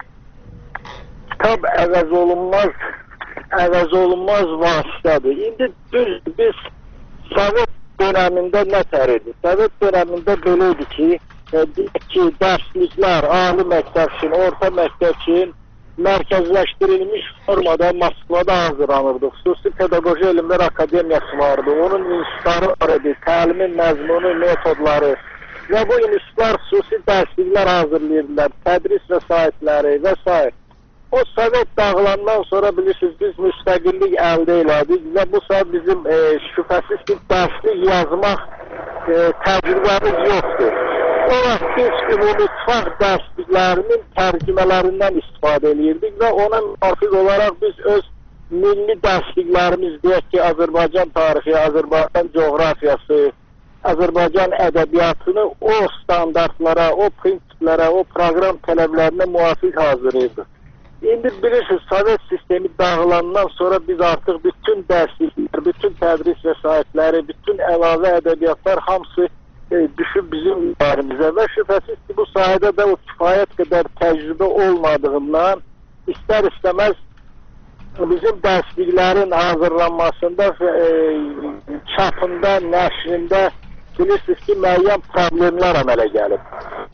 kitab əvəz olunmaz, əvəz olunmaz vasitədir. İndi düz biz Sovet dönəmində nə tər idi? Sovet dönəmində belə idi ki, deyək ki, dərsliklər, ali məktəb üçün, orta məktəb üçün mərkəzləşdirilmiş formada Moskvada hazırlanırdı. Xüsusi Pedaqoji Elmlər Akademiyası vardı. Onun institutları var idi, təlimin məzmunu, metodları və bu institutlar xüsusi dərsliklər hazırlayırdılar, tədris vəsaitləri və s. O Sovet dağılandan sonra bilirsiniz, biz müstəqillik əldə elədik və bu saat bizim e, şübhəsiz ki, dərslik yazmaq e, təcrübəmiz yoxdur. O vaxt biz ümumutfaq dərsliklərinin tərcümələrindən istifadə edirdik və ona müvafiq olaraq biz öz milli dərsliklərimiz, deyək ki, Azərbaycan tarixi, Azərbaycan coğrafiyası, Azərbaycan ədəbiyyatını o standartlara, o prinsiplərə, o proqram tələblərinə müvafiq hazırlayırdıq. İndi bilirsiniz, Sovet sistemi dağılandan sonra biz artıq bütün dərsliklər, bütün tədris vəsaitləri, bütün əlavə ədəbiyyatlar hamısı e, düşüb bizim üzərimizə və şübhəsiz ki, bu sahədə də o kifayət qədər təcrübə olmadığından istər-istəməz bizim dərsliklərin hazırlanmasında, e, çapında, nəşrində bilirsiniz ki, müəyyən problemlər əmələ gəlib.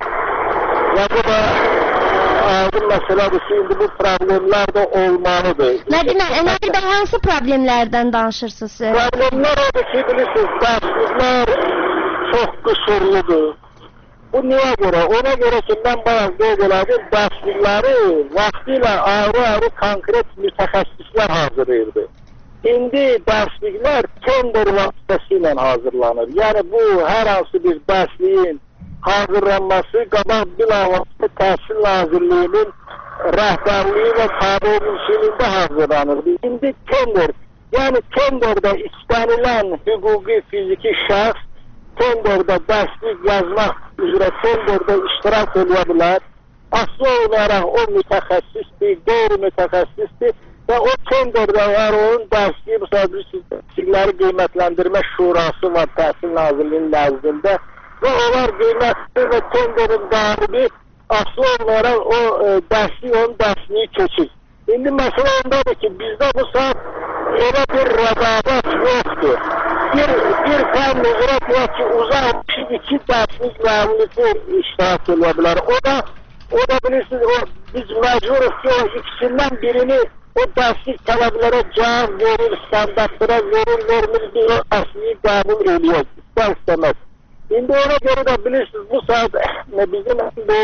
Və bu da aydın məsələdir ki, indi bu problemlər də olmalıdır. Nadir bəy, hansı problemlərdən danışırsınız? Problemlər odur ki, bilirsiniz, dərsliklər çox qüsurludur. Bu niyə görə? Ona görə ki, mən bayaq qeyd elədim, dərslikləri vaxtilə ayrı-ayrı konkret mütəxəssislər hazırlayırdı. İndi dərsliklər tender vasitəsilə hazırlanır. Yəni bu, hər hansı bir dərsliyin hazırlanması qabaq bilavasitə Təhsil Nazirliyinin rəhbərliyi və tabiçiliyində hazırlanırdı. İndi tender, yəni tenderdə istənilən hüquqi fiziki şəxs tenderdə dərslik yazmaq üzrə tenderdə iştirak edə bilər. Aslı olaraq o mütəxəssisdir, qeyri-mütəxəssisdir və o tenderdə əgər onun dərsliyi, bu dərslikləri qiymətləndirmə şurası var Təhsil Nazirliyinin nəzdində və onlar qiymətli və tenderin qalibi aslı olmayarak o e, dersliği, onun dersliği keçir. İndi məsələ ondadır ki, bizdə bu saat elə bir rəqabət yoxdur. Bir, bir fən üzrə deyək ki, uzaq iki dərslik müəllisi iştirak edə bilər. O da, o da bilirsiniz, o, biz məcburuz ki, o ikisindən birini o dərslik tələblərə cavab verir, standartlara verir, vermir, bir o dərsliyi qəbul ediyor, istər istəməz. İndi ona görə də bilirsiniz, bu saat bizim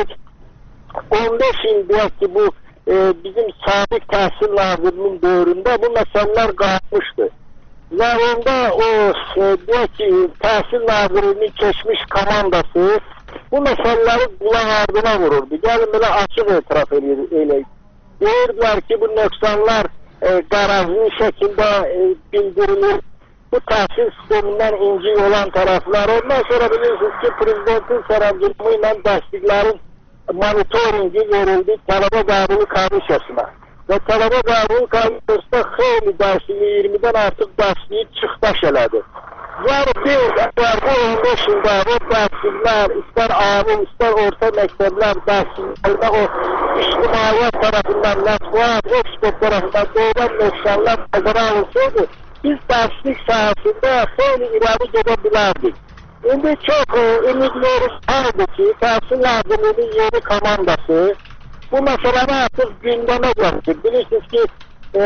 on beş il deyək ki, bu e, bizim sabit təhsil nazirinin dövründə bu məsələlər qalmışdı. Və onda o e, deyək ki, təhsil nazirinin keçmiş komandası bu məsələləri qulaq ardına vururdu. Gəlin belə açıq etiraf eləyək. Deyirdilər ki, bu nöqsanlar e, qarazlı şəkildə e, bildirilir. Bu təhsil sistemindən incik olan tərəflər. Ondan sonra bilirsiniz ki, prezidentin sərəncamı ilə dərsliklərin monitoringi verildi tələbə qəbulu komissiyasına. Və tələbə qəbulu komissiyasında xeyli dərsliyi, iyirmidən artıq dərsliyi çıxdaş elədi. Yəni bir, bu on beş ildə o dərsliklər, istər ali, istər orta məktəblər dərsliklərdə o ictimaiyyət tərəfindən, mətbuat, ekspert tərəfindən doğulan nöqsanlar nəzərə alınsaydı, biz dərslik sahəsində xeyli irəli gedə bilərdik. İndi çox e, ümidlərimiz vardı ki, Təhsil Nazirliyinin yeni komandası bu məsələni artıq gündəmə gətirir. Bilirsiniz ki, e,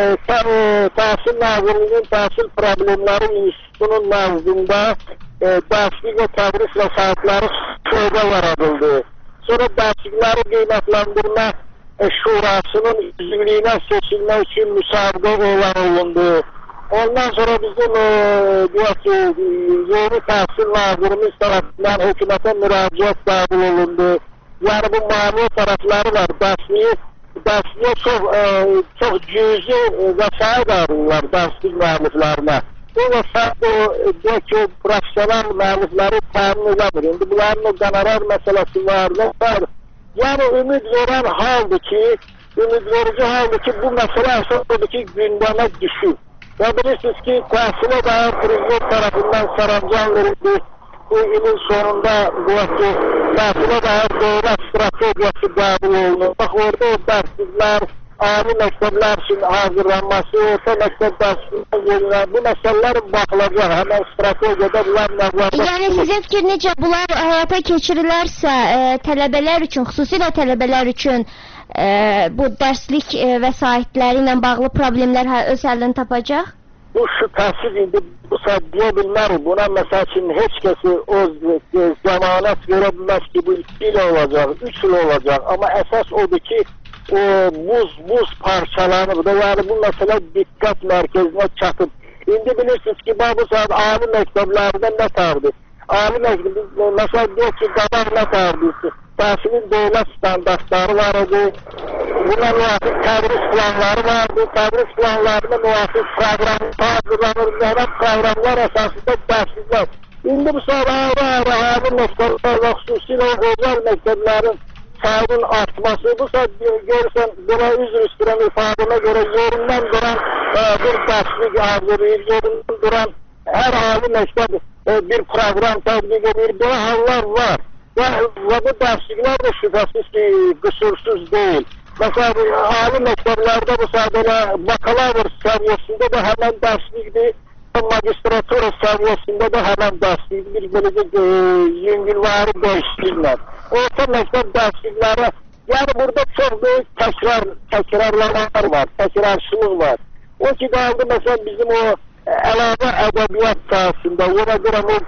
Təhsil Nazirliyinin Təhsil Problemləri İnstitutunun nəzdində e, dərslik və tədris vəsaitləri şöbə yaradıldı. Sonra dərslikləri qiymətləndirmə e, şurasının üzvlüyünə seçilmək üçün müsabiqə elan olundu. Ondan sonra bizim e, deyək ki, yeni təhsil nazirimiz tərəfindən hökumətə müraciət qəbul olundu. Yəni bu maliyyə tərəfləri var. Dərsliyə, dərsliyə çox, e, çox cüzi vəsait alırlar dərslik müəlliflərinə. Bu vəsait o, deyək ki, profesional müəllifləri təmin edəmir. İndi bunların o qənarar məsələsi var. var. Yəni ümid verən haldır ki, ümid verici haldır ki, bu məsələ əsasıdır ki, gündəmə düşür. Və bilirsiniz ki, təhsilə dair prezident tərəfindən sərəncam verildi. Bu ilin sonunda bu ki, təhsilə dair dövlət strategiyası qəbul olunur. Bax, orada o dərsliklər, ali məktəblər üçün hazırlanması, orta məktəb dərsliklər, bu məsələlərin baxılacaq, həmən strategiyada bunlar nəzərdə. Yəni sizin fikir necə bunlar həyata keçirilərsə, e, tələbələr üçün, xüsusilə tələbələr üçün e, bu dərslik e, vəsaitləri ilə bağlı problemlər öz həllini tapacaq? Bu şübhəsiz indi bu saat deyə bilmərik. Buna məsəl üçün heç kəsi o zəmanət verə bilməz ki, bu iki il olacaq, üç il olacaq. Amma əsas odur ki, o buz, buz parçalanıb da, yəni bu məsələ diqqət mərkəzinə çatıb. İndi bilirsiniz ki, bu saat ali məktəblərdə nə tardı? Ali məktəbdə, məsəl deyək ki, qabaq nə tardı? Təhsilin dövlət standartları var idi, buna müvafiq tədris planları vardı, tədris planlarına müvafiq proqramlar hazırlanır, yəni proqramlar əsasında dərsliklər. İndi bu saat ayrı-ayrı ayrı məktəblər və xüsusilə özəl məktəblərin sayının artması, bu saat görürsən, buna üzr istəyirəm ifadəmə görə yerindən duran e, bir dərslik hazırlayır, yerindən duran hər ali məktəb e, bir proqram tədbiq edir, belə hallar var. Və, və bu dərsliklər də şübhəsiz ki, qüsursuz deyil. Məsələn, ali məktəblərdə bu saat elə bakalavr səviyyəsində də həmən dərslikdir, magistratura səviyyəsində də həmən dərslikdir, bir beləcə yüngülvari dəyişikliklə. Orta məktəb dərslikləri, yəni burada çox böyük təkrar, təkrarlamalar var, təkrarçılıq var. O ki, qaldı məsələn bizim o əlavə ədəbiyyat sahəsində, ona görə o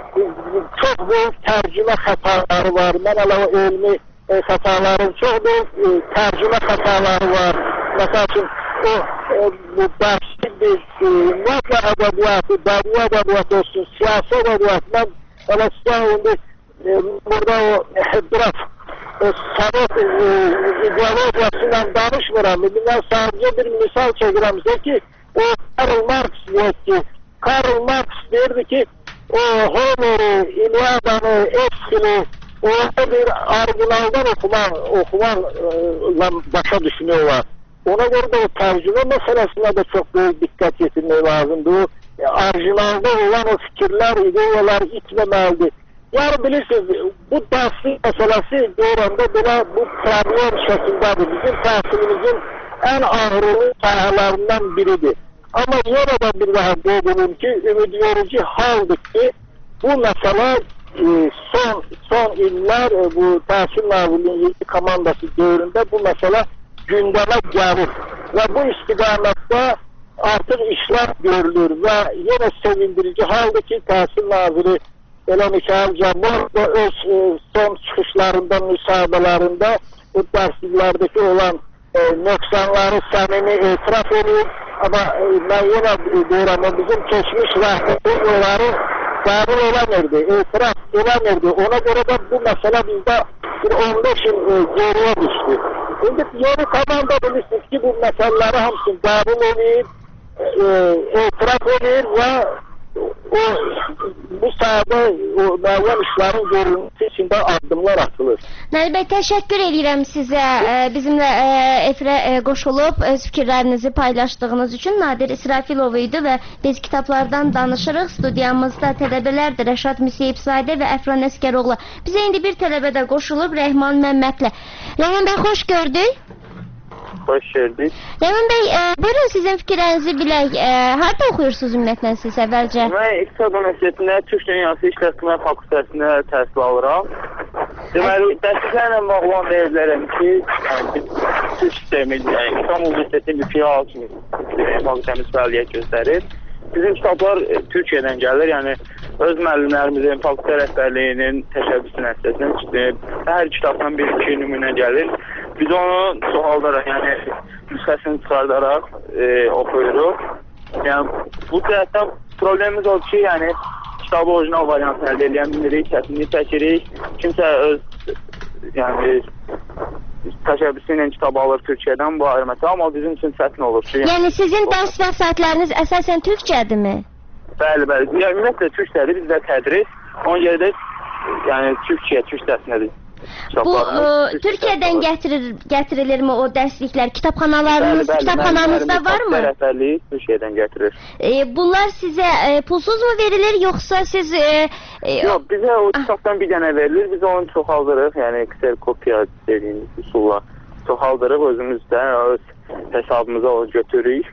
çox böyük tərcümə xətaları var. Mən ələ o elmi e, xətaların çox böyük e, tərcümə xətaları var. Məsəl üçün, o e, bu dərslikdir, e, nəqlə ədəbiyyatı, bədii ədəbiyyatı olsun, siyasi ədəbiyyatı. Mən elə sizə indi e, burada o e, biraz e, Sovet e, ideologiyasından danışmıram. Mən sadəcə bir misal çəkirəm sizə ki, o Karl Marx deyək ki, Karl Marx deyirdi ki, o Homer'i, İlyada'nı, Eschil'i, orada bir orijinaldan okumak, okumakla başa düşünüyorlar. Ona göre de o tercüme meselesine de çok büyük dikkat yetirmek lazımdı. O orijinalda olan o fikirler, ideyalar itmemelidir. yani bilirsiniz, bu derslik meselesi doğranda belə bu problem şəkildadır. Bizim təhsilimizin ən ağrılı sahələrindən biridir. Amma yenə də bir daha qeyd edim ki, ümid verici haldır ki, bu məsələ e, son son illər e, bu Təhsil Nazirliyinin yeni komandası dövründə bu məsələ gündəmə gəlir və bu istiqamətdə artıq işlər görülür və yenə sevindirici haldır ki, Təhsil Naziri Elə Mikayıl Cabbar da öz e, son çıxışlarında, müsahibələrində bu dərsliklərdəki olan e, nöqsanları səmimi etiraf edir. Amma e, mən yenə deyirəm, bizim keçmiş rəhbəri onları qəbul eləmirdi, etiraf eləmirdi. Ona görə də bu məsələ bizdə bir on beş il e, geriyə düşdü. İndi yeni komanda bilirsiniz ki, bu məsələləri hamısını qəbul edir, e, etiraf edir və o bu sahədə müəyyən işlərin görülməsi üçün də addımlar atılır. Nəli bəy, təşəkkür edirəm sizə e, bizimlə e, efirə e, qoşulub öz fikirlərinizi paylaşdığınız üçün. Nadir İsrafilov idi və biz kitablardan danışırıq. Studiyamızda tələbələrdir Rəşad Müseyibzadə və Əfran Əskəroğlu. Bizə indi bir tələbə də qoşulub Rəhman Məmmədlə. Rəhman bəy, xoş gördük. Hoş gördük. Rəhman bəy, e, buyurun sizin fikirlərinizi bilək. E, harada oxuyursunuz ümumiyyətlə siz əvvəlcə? Mən İqtisad Universitetində Türk Dünyası İşletmə Fakültəsində təhsil alıram. Deməli, dərsliklərlə bağlı olan deyirlərəm ki, yəni, Türk sistemi, yəni, İstanbul Universitetinin bir filial kimi fakültəmiz fəaliyyət göstərir. Bizim kitablar e, Türkiyədən gəlir, yəni öz müəllimlərimizin, fakültə rəhbərliyinin təşəbbüsü nəticəsində hər kitabdan bir iki nümunə gəlir. Biz onu çoxaldaraq, yəni nüsxəsini çıxardaraq e, oxuyuruq. Yəni bu cəhətdən problemimiz odur ki, yəni kitabı orijinal variantını əldə edən bilirik, çətinlik çəkirik. Kimsə öz yəni təşəbbüsü ilə kitab alır Türkiyədən, bu ayrı məsələ, amma bizim üçün çətin olur ki, yəni, yəni sizin dərs vəsaitləriniz əsasən türkcədirmi? Bəli, bəli. Yəni ümumiyyətlə türkcədir, bizdə tədris. Ona görə də yəni Türkiyə, türk dərsinədir. Bu e, Türkiyədən gətirir, gətirilirmi o dərsliklər? Kitabxanalarınız, kitabxananızda varmı? Rəhbərliyi Türkiyədən gətirir. E, bunlar sizə e, pulsuz mu verilir, yoxsa siz... E, e, Yox, bizə o kitabdan bir dənə verilir, biz onu çoxaldırıq, yəni kserokopiya dediyimiz üsulla çoxaldırıq, özümüzdə öz hesabımıza o götürürük.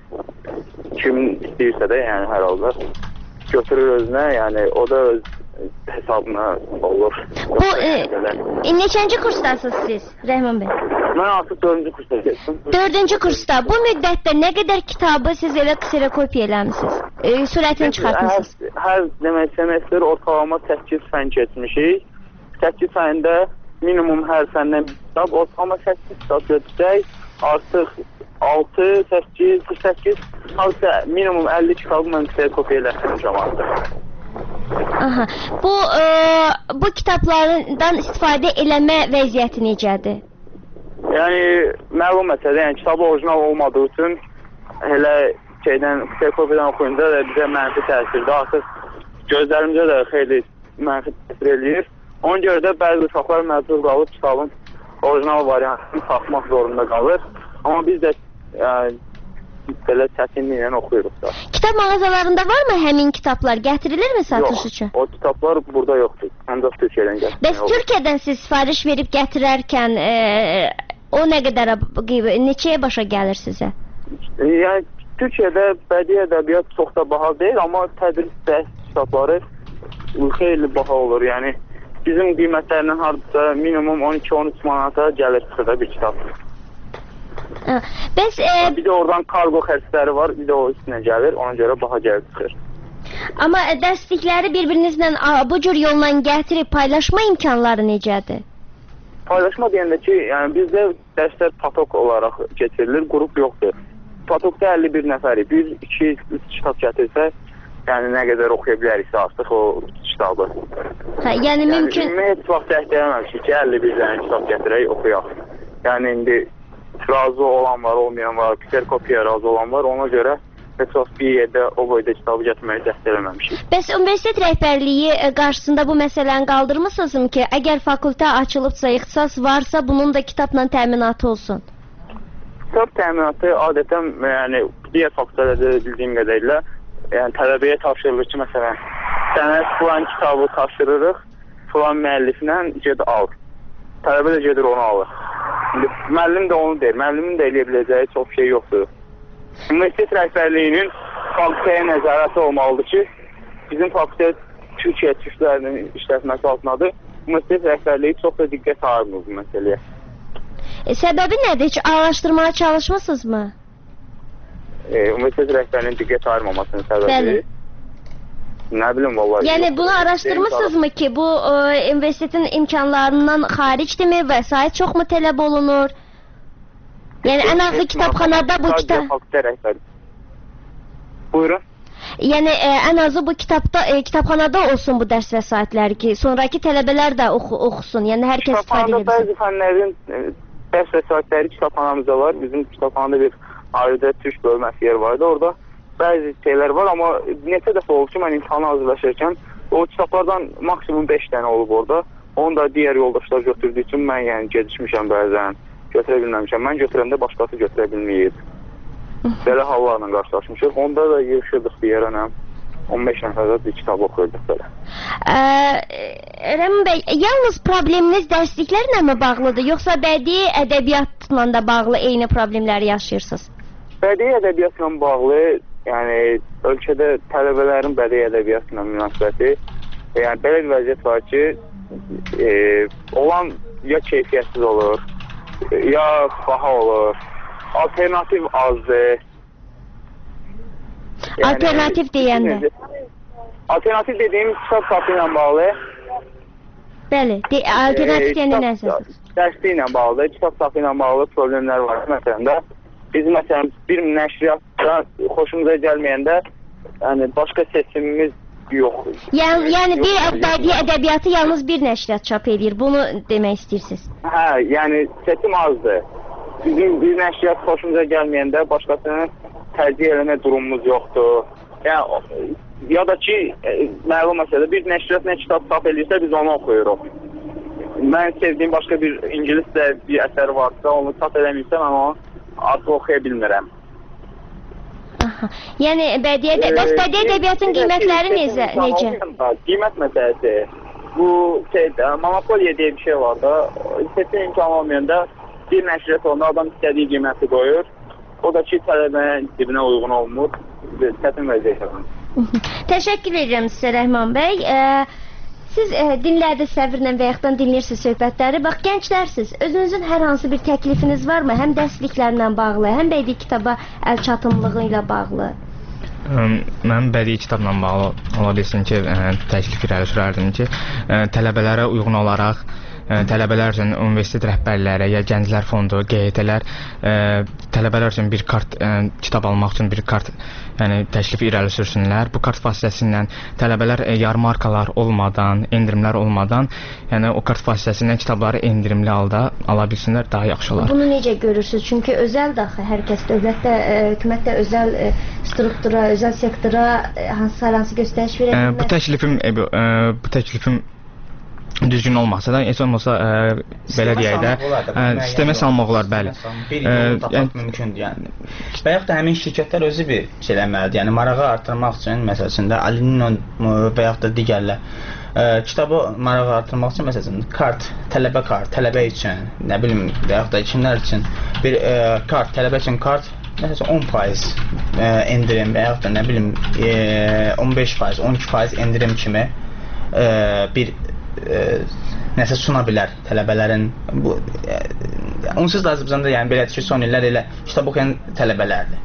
Kim istəyirsə də, yəni hər halda götürür özünə, yəni o da öz hesabına olur. Bu, e, neçənci kursdasınız siz, Rəhman bəy? Mən artıq dördüncü kursda geçdim. Dördüncü kursda. Bu müddətdə nə qədər kitabı siz elə kserokopiya eləmişsiniz? E, sürətini çıxartmışsınız? Hər, hər demək, semestr ortalama səkkiz fən keçmişik. səkkiz fəndə minimum hər fəndən bir kitab, ortalama səkkiz kitab götürsək, artıq altı, səkkiz, səkkiz, artıq minimum əlli kitabı mən kserokopiya eləmişəm artıq. Aha. Bu e, bu kitablardan istifadə eləmə vəziyyəti necədir? Yəni məlum məsələ, yəni kitabı orijinal olmadığı üçün elə şeydən kserokopiyadan oxuyunca da bizə mənfi təsirdir. Artıq gözlərimizə də xeyli mənfi təsir eləyir. Ona görə də bəzi uşaqlar məcbur qalıb kitabın orijinal variantını tapmaq zorunda qalır. Amma biz də yəni, belə çətinliklə oxuyuruq da. Kitab mağazalarında varmı həmin kitablar? Gətirilir satış üçün? Yox, o kitablar burada yoxdur. Ancaq Türkiyədən gətirir. Bəs Türkiyədən siz sifariş verib gətirərkən e, o nə qədər, neçəyə başa gəlir sizə? Yəni Türkiyədə bədii ədəbiyyat çox da baha deyil, amma tədris dərs kitabları xeyli baha olur. Yəni bizim qiymətlərindən hardasa minimum on iki on üç manata gəlir çıxır bir kitab. Bəs, e... bir də oradan kargo xərcləri var, bir də o üstünə gəlir, ona görə baha gəlir çıxır. Amma dərslikləri bir-birinizlə bu cür yolla gətirib paylaşma imkanları necədir? Paylaşma deyəndə ki, yəni bizdə dərslər patok olaraq keçirilir, qrup yoxdur. Patokda əlli bir nəfəri, bir, iki, üç kitab gətirsə, yəni nə qədər oxuya biləriksə artıq o kitabı. Hə, yəni mümkün... Yəni heç vaxt cəhd eləməmişik ki, əlli bir dənə kitab gətirək, oxuyaq. Yəni indi razı olan var, olmayan var, kserokopiya razı olan var, ona görə heç vaxt bir yerdə o boyda kitabı gətirməyi cəhd eləməmişik. Bəs universitet rəhbərliyi qarşısında bu məsələni qaldırmısınızmı ki, əgər fakültə açılıbsa, ixtisas varsa, bunun da kitabla təminatı olsun? Kitab təminatı adətən, yəni digər fakültələrdə bildiyim qədərlə, yəni tələbəyə tapşırılır ki, məsələn, sənə filan kitabı tapşırırıq, filan müəlliflə ged al. Tələbə də gedir onu alır. İndi müəllim də onu deyir. Müəllimin də eləyə biləcəyi çox şey yoxdur. Universitet rəhbərliyinin fakültəyə nəzarəti olmalıdır ki, bizim fakültə Türkiyə türklərinin işlətməsi altındadır. Universitet rəhbərliyi çox da diqqət ayırmır bu məsələyə. E, səbəbi nədir? Heç araşdırmaya çalışmısınızmı? E, Universitet rəhbərliyinin diqqət ayırmamasının səbəbi? Bəli. Nə bilim vallahi. Yəni bunu araşdırmısınızmı ki, bu e, universitetin imkanlarından xaricdirmi, vəsait çoxmu tələb olunur? Yəni ən azı kitabxanada bu kitab... Buyurun. Yəni e, ən azı bu kitabda e, kitabxanada olsun bu dərs vəsaitləri ki, sonraki tələbələr də oxu, oxusun. Yəni hər kəs istifadə edə bilsin. Bəzi fənlərin e, dərs vəsaitləri kitabxanamızda var. Bizim kitabxanada bir ayrıca türk bölməsi yer vardı. Orada bəzi şeylər var, amma neçə dəfə oldu ki, mən imtihana hazırlaşırkən o kitablardan maksimum beş dənə olub orada. Onu da digər yoldaşlar götürdüyü üçün mən yəni gecişmişəm bəzən, götürə bilməmişəm. Mən götürəndə başqası götürə bilməyib. Belə hallarla qarşılaşmışıq. Onda da yığışırdıq bir yerə, on beş nəfərdə bir kitab oxuyurduq belə. Rəmin bəy, yalnız probleminiz dərsliklərlə mi bağlıdır, yoxsa bədii ədəbiyyatla da bağlı eyni problemləri yaşayırsınız? Bədii ədəbiyyatla bağlı, yəni ölkədə tələbələrin bədii ədəbiyyatla münasibəti, yəni belə bir vəziyyət var ki, e, olan ya keyfiyyətsiz olur, ya baha olur, alternativ azdır. Yəni, alternativ deyəndə? Alternativ dediyim kitab sapı ilə bağlı. Bəli, de, alternativ deyəndə nə əsasdır? Dərsli ilə bağlı, kitab sapı ilə bağlı problemlər var. Məsələn də, biz məsələn bir nəşriyyatda xoşumuza gəlməyəndə, yəni başqa seçimimiz yox. Yəni, yəni bir bədii ədəbiyyatı yalnız bir nəşriyyat çap edir, bunu demək istəyirsiniz? Hə, yəni seçim azdır. Bizim bir nəşriyyat xoşumuza gəlməyəndə başqasını tərcih eləmə durumumuz yoxdur. Yəni, ya da ki, e, məlum məsələ, bir nəşriyyat nə kitab çap edirsə, biz onu oxuyuruq. Mən sevdiyim başqa bir ingilis də bir əsər varsa, onu çap eləməyirsə, mən onu artıq oxuya bilmirəm. Aha. Yəni, bədii ədəbiyyatın qiymətləri necə? necə? Qiymət məsələsi, bu şeydə, monopoliya deyə bir şey var da, seçim imkanı olmayanda bir nəşriyyat olanda adam istədiyi qiyməti qoyur. O da ki, tələbənin dibinə uyğun olmur. Çətin vəziyyət. Təşəkkür edirəm sizə Rəhman bəy. E, siz e, dinlərdiniz səbirlə və yaxud dinləyirsiniz söhbətləri. Bax, gənclərsiniz. Özünüzün hər hansı bir təklifiniz varmı? Həm dərsliklərlə bağlı, həm bədii kitaba əl çatımlığı ilə bağlı. Mən bədii kitabla bağlı ola bilsin ki, təklif irəli sürərdim ki, tələbələrə uyğun olaraq tələbələr üçün universitet rəhbərləri ya gənclər fondu, G H T-lər tələbələr üçün bir kart, kitab almaq üçün bir kart, yəni təklif irəli sürsünlər. Bu kart vasitəsilə tələbələr yarmarkalar olmadan, endirimlər olmadan, yəni o kart vasitəsilə kitabları endirimli halda ala bilsinlər, daha yaxşı olar. Bunu necə görürsünüz? Çünki özəl də hər kəs dövlətdə, hökumətdə özəl struktura, özəl sektora hansı hansı göstəriş verə bilməz. Bu təklifim bu təklifim düzgün olmasa da, heç olmasa ə, belə deyək də, ə, sistemə salmaq olar, bəli. Bir yol tapmaq mümkündür, yəni. Və yaxud da həmin şirkətlər özü bir şey eləməlidir, yəni marağı artırmaq üçün, məsələn də Alinin və yaxud da digərlər ə, kitabı marağı artırmaq üçün, məsələn, kart, tələbə kart, tələbə üçün, nə bilim, və yaxud da kimlər üçün bir ə, kart, tələbə üçün kart, məsələn, on faiz ə, endirim və yaxud da, nə bilim, ə, on beş faiz, on iki faiz endirim kimi ə, bir E, nəsə suna bilər tələbələrin bu e, onsuz da Azərbaycanda yəni belədir ki, son illər elə kitab oxuyan tələbələrdir.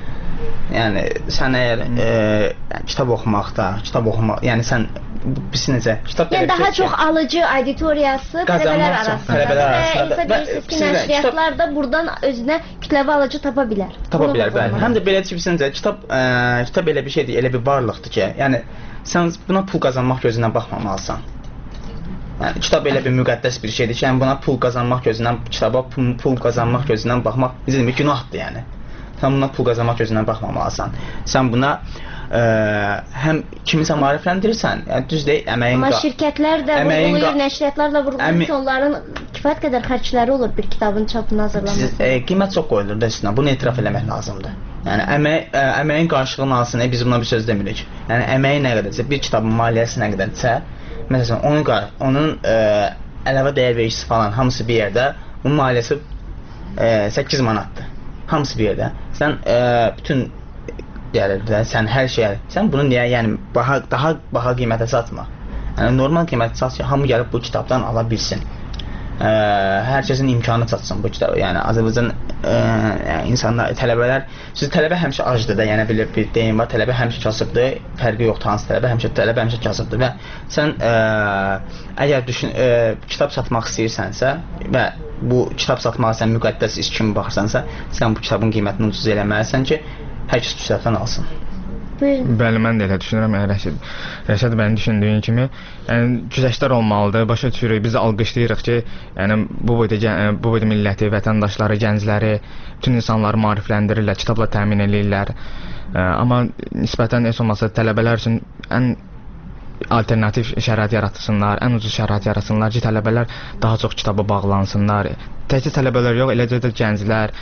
Yəni sən əgər e, kitab oxumaqda, kitab oxumaq, yəni sən biz necə kitab yəni daha çox alıcı auditoriyası tələbələr arasında. Tələbələr arasında və deyirsiniz ki, nəşriyyatlar da buradan özünə kütləvi alıcı tapa bilər. Tapa bilər, bəli. Həm də belədir ki, biz necə kitab ə, kitab elə bir şeydir, elə bir varlıqdır ki, yəni sən buna pul qazanmaq gözündən baxmamalısan. Yəni, kitab elə bir müqəddəs bir şeydir ki, yəni buna pul qazanmaq gözündən, kitaba pul, pul qazanmaq gözündən baxmaq, bizim bir günahdır yəni. Sən buna pul qazanmaq gözündən baxmamalısan. Sən buna ə, həm kimisə maarifləndirirsən, yəni düz deyil, əməyin... Amma şirkətlər də vurğulayır, nəşriyyatlar da vurğulayır ki, onların kifayət qədər xərcləri olur bir kitabın çapını hazırlaması. Siz, ə, qiymət çox qoyulur da üstünə, bunu etiraf eləmək lazımdır. Yəni əmək, ə, əməyin qarşılığını alsın, ə, biz buna bir söz demirik. Yəni əməyi nə qədərsə, bir kitabın maliyyəsi nə qədərsə, məsələn onun onun ə, əlavə dəyər vergisi falan hamısı bir yerdə, bunun maliyyəsi ə, səkkiz manatdır. Hamısı bir yerdə. Sən ə, bütün gəlir də, sən hər şeyə, sən bunu niyə, yəni baha, daha baha qiymətə satma. Yəni normal qiymətə sat ki, hamı gəlib bu kitabdan ala bilsin. Ə, hər kəsin imkanı çatsın bu kitabı. Yəni Azərbaycan ə, yəni, insanlar, tələbələr, siz tələbə həmişə acdır da, yəni bir, bir deyim var, tələbə həmişə kasıbdır, fərqi yoxdur hansı tələbə, həmişə tələbə həmişə kasıbdır və sən ə, əgər düşün, ə, kitab satmaq istəyirsənsə və bu kitab satmağa sən müqəddəs iş kimi baxırsansa, sən bu kitabın qiymətini ucuz eləməlisən ki, hər kəs bu kitabdan alsın. Bəli, mən də elə düşünürəm, yəni Rəşid, Rəşid mənim düşündüyüm kimi, yəni güzəştlər olmalıdır, başa düşürük, biz alqışlayırıq ki, yəni bu boyda bu boyda milləti, vətəndaşları, gəncləri, bütün insanları maarifləndirirlər, kitabla təmin edirlər. Amma nisbətən heç olmasa tələbələr üçün ən alternativ şərait yaratsınlar, ən ucuz şərait yaratsınlar ki, tələbələr daha çox kitaba bağlansınlar. Təkcə tələbələr yox, eləcə də gənclər,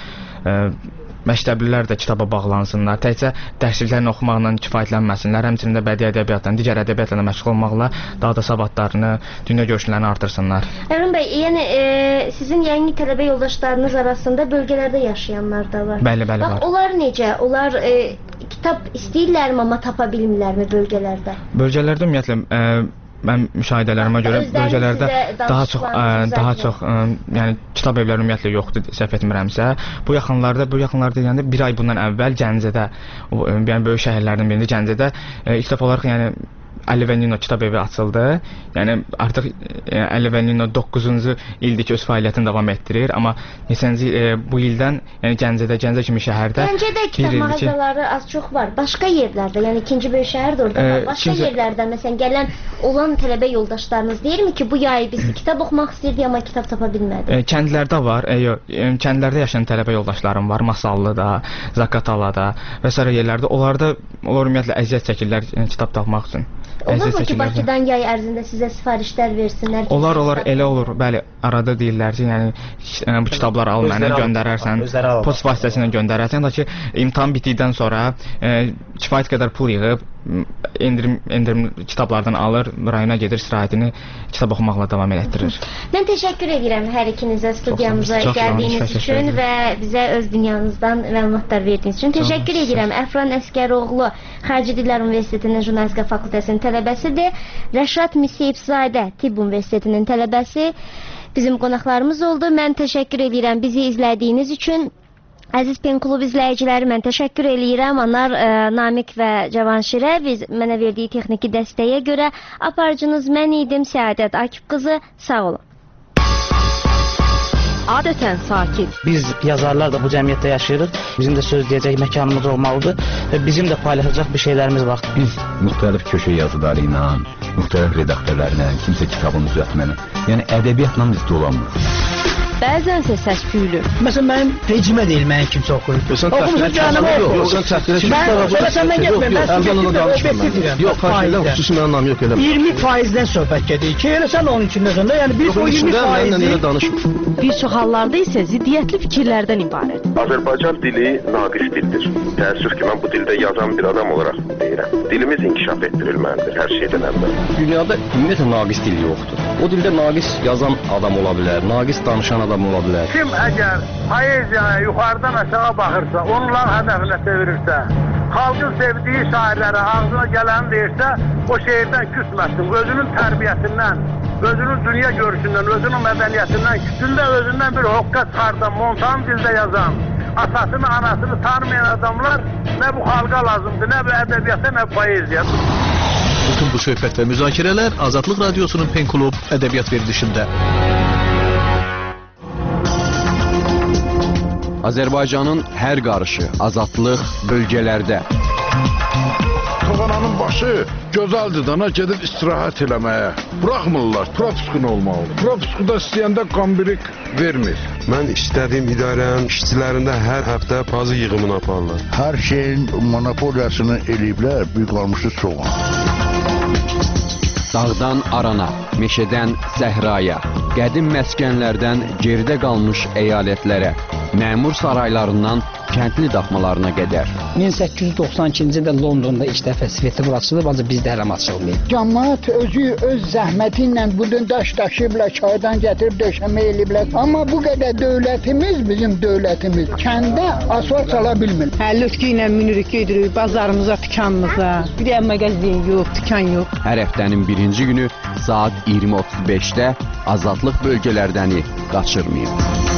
məktəblilər də kitaba bağlansınlar. Təkcə dərsliklərini oxumaqla kifayətlənməsinlər, həmçinin də bədii ədəbiyyatla, digər ədəbiyyatla məşğul olmaqla daha da savadlarını, dünya görüşlərini artırsınlar. Əmin bəy, yəni e, sizin yeni tələbə yoldaşlarınız arasında bölgələrdə yaşayanlar da var. Bəli, bəli, Bax, var. Onlar necə? Onlar e, kitab istəyirlərmi, amma tapa bilmirlərmi bölgələrdə? Bölgələrdə ümumiyyətlə ə, mən müşahidələrimə görə bölgələrdə daha çox ə, daha çox ə, yəni kitab evləri ümumiyyətlə yoxdur, səhv etmirəmsə. Bu yaxınlarda, bu yaxınlarda deyəndə bir ay bundan əvvəl Gəncədə, o, yəni böyük şəhərlərdən birində Gəncədə ə, ilk dəfə olaraq yəni Əli və Nino kitab evi açıldı. Yəni artıq e, Əli və Nino doqquzuncu ildir ki, öz fəaliyyətini davam etdirir, amma neçənci e, bu ildən yəni Gəncədə, Gəncə kimi şəhərdə Gəncədə kitab mağazaları az çox var. Başqa yerlərdə, yəni ikinci böyük şəhər də orada var. Başqa ikinci... yerlərdə məsələn gələn olan tələbə yoldaşlarınız deyirmi ki, bu yay biz kitab oxumaq istəyirdik, amma kitab tapa bilmədik? E, kəndlərdə var. E, yox, e, kəndlərdə yaşayan tələbə yoldaşlarım var. Masallıda, Zaqatalada və sair yerlərdə. Onlarda onlar ümumiyyətlə əziyyət çəkirlər e, kitab tapmaq üçün. Olur mu ki, Bakıdan yay ərzində sizə sifarişlər versinlər? Olar, olar, elə olur. Bəli, arada deyirlər ki, yəni bu kitabları al mənə, göndərərsən, post vasitəsilə göndərərsən, da ki, imtahan bitdikdən sonra e, kifayət qədər pul yığıb endirim, endirim kitablardan alır, rayona gedir, istirahətini kitab oxumaqla davam elətdirir. Mən təşəkkür edirəm hər ikinizə studiyamıza gəldiyiniz üçün və bizə öz dünyanızdan məlumatlar verdiyiniz üçün. Təşəkkür edirəm. Əfran Əskəroğlu Xarici Dillər Universitetinin Jurnalistika fakültəsinin tələbəsidir. Rəşad Miseyibzadə Tibb Universitetinin tələbəsi bizim qonaqlarımız oldu. Mən təşəkkür edirəm bizi izlədiyiniz üçün. Əziz Pen Klub izləyiciləri, mən təşəkkür eləyirəm. Onlar ə, Namiq və Cavanşirə biz mənə verdiyi texniki dəstəyə görə. Aparıcınız mən idim, Səadət Akif qızı. Sağ olun. Adətən sakit. Biz yazarlar da bu cəmiyyətdə yaşayırıq. Bizim də söz deyəcək məkanımız olmalıdır və bizim də paylaşacaq bir şeylərimiz var. Biz müxtəlif köşə yazıları ilə, müxtəlif redaktörlərlə, kimsə kitabını düzəltməklə, yəni ədəbiyyatla biz dolanmırıq. Bəzənsə səs-küylü. Məsələn, mənim vecimə deyil, mənim kimsə oxuyur. Sən təxminə kəsmə yox, yox, sən təxminə Mən səndən getməyim, mən sizə obyektiv deyirəm. Yox, xarşilə xüsusi mənim anlam yox, eləmə. iyirmi faizdən söhbət gedir ki, elə sən onun içində sonra, yəni biz o iyirmi faizi... Bir çox hallarda isə ziddiyyətli fikirlərdən ibarət. Azərbaycan dili naqis dildir. Təəssüf ki, mən bu dildə yazan bir adam olaraq deyirəm. Dilimiz inkişaf etdirilməlidir hər şeydən əvvəl. Dünyada ümumiyyətlə naqis dil yoxdur. O dildə naqis yazan adam ola bilər, naqis danışan adam ola bilər. Kim əgər poeziyaya yuxarıdan aşağı baxırsa, onların hədəfinə çevirirsə, xalqın sevdiyi şairlərə ağzına gələni deyirsə, o şeirdən küsməsin. Özünün tərbiyəsindən, özünün dünya görüşündən, özünün mədəniyyətindən, küçündə özündən bir hoqqa çıxardan, montan dildə yazan, atasını, anasını tanımayan adamlar nə bu xalqa lazımdır, nə bu ədəbiyyata, nə bu poeziya. Bütün bu söhbət və müzakirələr Azadlıq Radiosunun Pen Klub ədəbiyyat verilişində. Azərbaycanın hər qarışı, azadlıq bölgələrdə. Toğananın başı gözəldir dana gedib istirahət eləməyə. Buraxmırlar, propiskun olmalıdır. Propiskuda istəyəndə qambirik vermir. Mən istədiyim idarənin işçilərində hər həftə pazı yığımını aparırlar. Hər şeyin monopoliyasını eləyiblər, büyük qalmışı soğan. Dağdan arana, meşədən səhraya, qədim məskənlərdən geridə qalmış əyalətlərə, məmur saraylarından kəndli daxmalarına qədər. min səkkiz yüz doxsan ikinci ildə Londonda ilk dəfə svetofor açılıb, ancaq bizdə hələ açılmayıb. Cəmaət özü öz zəhməti ilə budun daş daşıyıblar, çaydan gətirib döşəmə eləyiblər. Amma bu qədər dövlətimiz, bizim dövlətimiz kəndə asfalt sala bilmir. Həllütkü ilə minirik, gedirik bazarımıza, dükanımıza. Bir də mağazin yox, dükan yox. Hər həftənin birinci günü saat iyirmi otuz beşdə azadlıq bölgələrdəni qaçırmayın.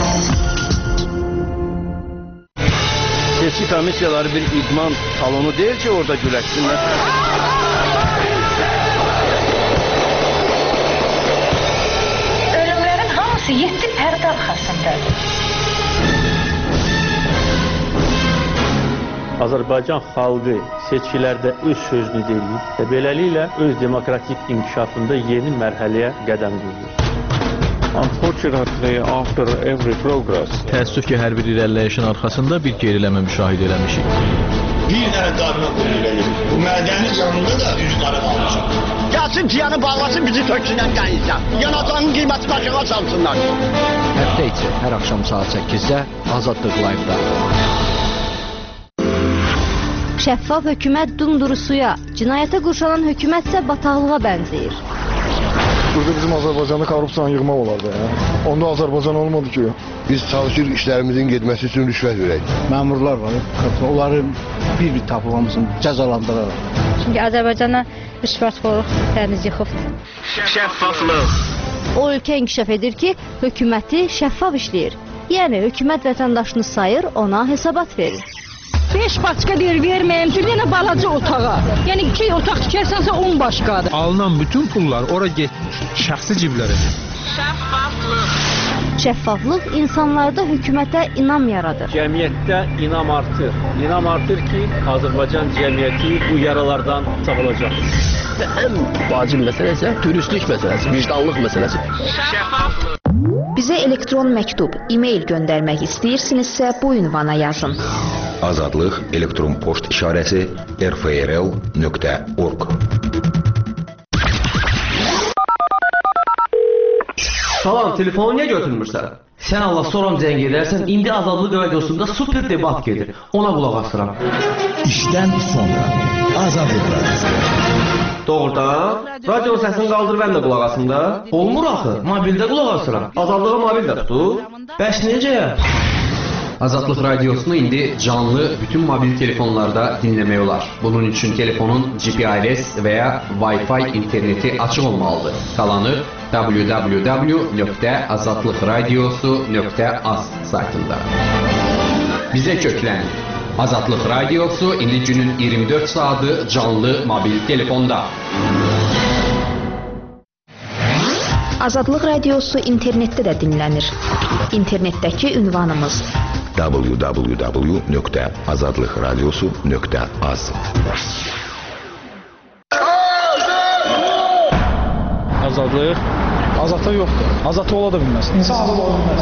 Seçki komissiyaları bir idman salonu deyil ki, orada güləşsinlər. Ölümlərin hamısı yeddi pərdə arxasındadır. Azərbaycan xalqı seçkilərdə öz sözünü deyir və beləliklə öz demokratik inkişafında yeni mərhələyə qədəm qoyur. Unfortunately, after every progress, təəssüf ki, hər bir irəliləyişin arxasında bir geriləmə müşahidə eləmişik. Bir dənə qadına qulluq edir. Bu mədənin yanında da üç qarım almışam. Gəlsin tiyanı bağlasın, bizi töksünlər dənizdən. Yanacağının qiyməti başına çalsınlar. Həftə içi hər axşam saat səkkizdə Azadlıq Live-da. Şəffaf hökumət dumduru suya, cinayətə qurşalan hökumət isə bataqlığa bənzəyir. Burada bizim Azərbaycanda korrupsiyanı yığmaq olardı ya. Onda Azərbaycan olmadı ki. Biz çalışır işlərimizin getməsi üçün rüşvət verək. Məmurlar var, onları bir-bir tapılmasın, cəzalandıraraq. Çünki Azərbaycana rüşvətxorluq dəniz yıxıbdır. Şəffaflıq. O ölkə inkişaf edir ki, hökuməti şəffaf işləyir. Yəni hökumət vətəndaşını sayır, ona hesabat verir. beş başqa deyir, verməyəm ki, yenə balaca otağa. Yəni iki otaq tikərsənsə on başqadır. Alınan bütün pullar ora getmir, şəxsi ciblərə. Şəffaflıq. Şəffaflıq insanlarda hökumətə inam yaradır. Cəmiyyətdə inam artır. İnam artır ki, Azərbaycan cəmiyyəti bu yaralardan sağılacaq. Və ən vacib məsələ isə dürüstlük məsələsi, vicdanlıq məsələsi. Şəffaflıq. Bizə elektron məktub, e-mail göndərmək istəyirsinizsə bu ünvana yazın. Azadlıq elektron poçt işarəsi r f r l nöqtə org. Salam, telefonu niyə götürmürsən? Sən Allah soram zəng edərsən, indi Azadlıq radiosunda super debat gedir. Ona qulaq asıram. İşdən sonra Azadlıq radiosu. Doğrudan, radio səsini qaldır, mən də qulaq asım da. Olmur axı, mobildə qulaq asıram. Azadlığa mobil də tutur. Bəs necə? Azadlıq radiosunu indi canlı bütün mobil telefonlarda dinləmək olar. Bunun üçün telefonun G P R S və ya Wi-Fi interneti açıq olmalıdır. Qalanı w w w nöqtə azadlıq radiosu nöqtə az saytında. Bizə köklən. Azadlıq radiosu indi günün iyirmi dörd saatı canlı mobil telefonda. Azadlıq radiosu internetdə də dinlənir. İnternetdəki ünvanımız w w w nöqtə azadlıq radiosu nöqtə az. Azadlıq? Azadlıq yoxdur. Azadlıq ola da bilməz. İnsan azad ola bilməz.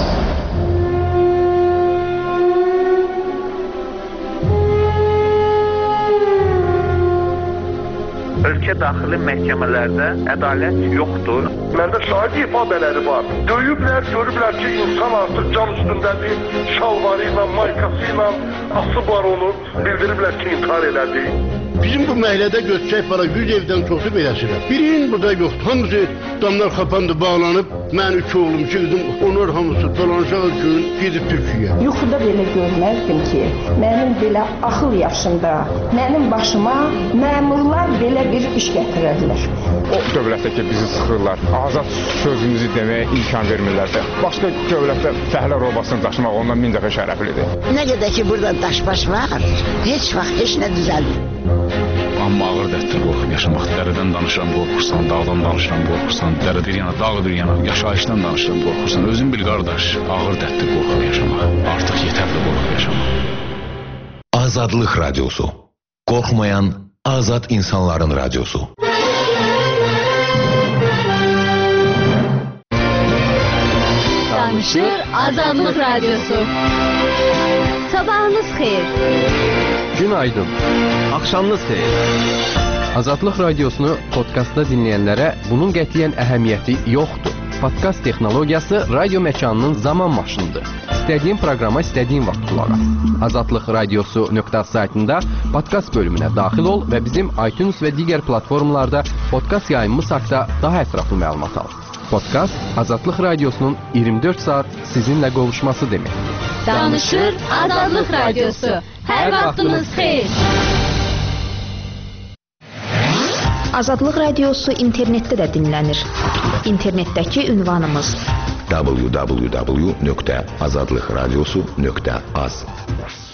Ölkə daxili məhkəmələrdə ədalət yoxdur. Məndə şahid ifadələri var. Döyüblər, görüblər ki, insan artıq can üstündədir, şalvarı ilə, maykası ilə asıb var onu, bildiriblər ki, intihar elədi. Bizim bu məhəllədə göçək para yüz evdən çoxu beləsirlər. Birinin burada yoxdur. Hamısı damlar xapandı, bağlanıb. Mən iki oğlum, iki qızım, onlar hamısı dolanışağı gün gedib Türkiyəyə. Yuxuda belə görməzdim ki, mənim belə axıl yaşında, mənim başıma məmurlar belə bir iş gətirərlər. O dövlətdə ki, bizi sıxırlar, azad sözümüzü deməyə imkan vermirlər də. Başqa dövlətdə fəhlə robasını daşımaq ondan min dəfə şərəflidir. Nə qədər ki, burada daşbaş var, heç vaxt heç nə düzəlmir. Amma ağır dərddir qorxub yaşamaq. Dərədən danışıram, qorxursan, dağdan danışıram, qorxursan, dərə bir yana, dağ bir yana, yaşayışdan danışıram, qorxursan. Özün bil qardaş, ağır dərddir qorxub yaşamaq. Artıq yetərli qorxub yaşamaq. Azadlıq radiosu. Qorxmayan azad insanların radiosu. Danışır Azadlıq radiosu. Sabahınız xeyir. Günaydın. Axşamınız xeyir. Azadlıq radiosunu podkastda dinləyənlərə bunun qətiyyən əhəmiyyəti yoxdur. Podkast texnologiyası radio məkanının zaman maşınıdır. İstədiyin proqrama istədiyin vaxt qulaq as. Azadlıq radiosu nöqtə saytında podkast bölümünə daxil ol və bizim iTunes və digər platformlarda podkast yayımımız haqqında daha ətraflı məlumat al. Podkast Azadlıq radiosunun iyirmi dörd saat sizinlə qovuşması deməkdir. Danışır Azadlıq radiosu. Hər vaxtınız xeyir. Azadlıq radiosu internetdə də dinlənir. İnternetdəki ünvanımız w w w nöqtə azadlıq radiosu nöqtə az.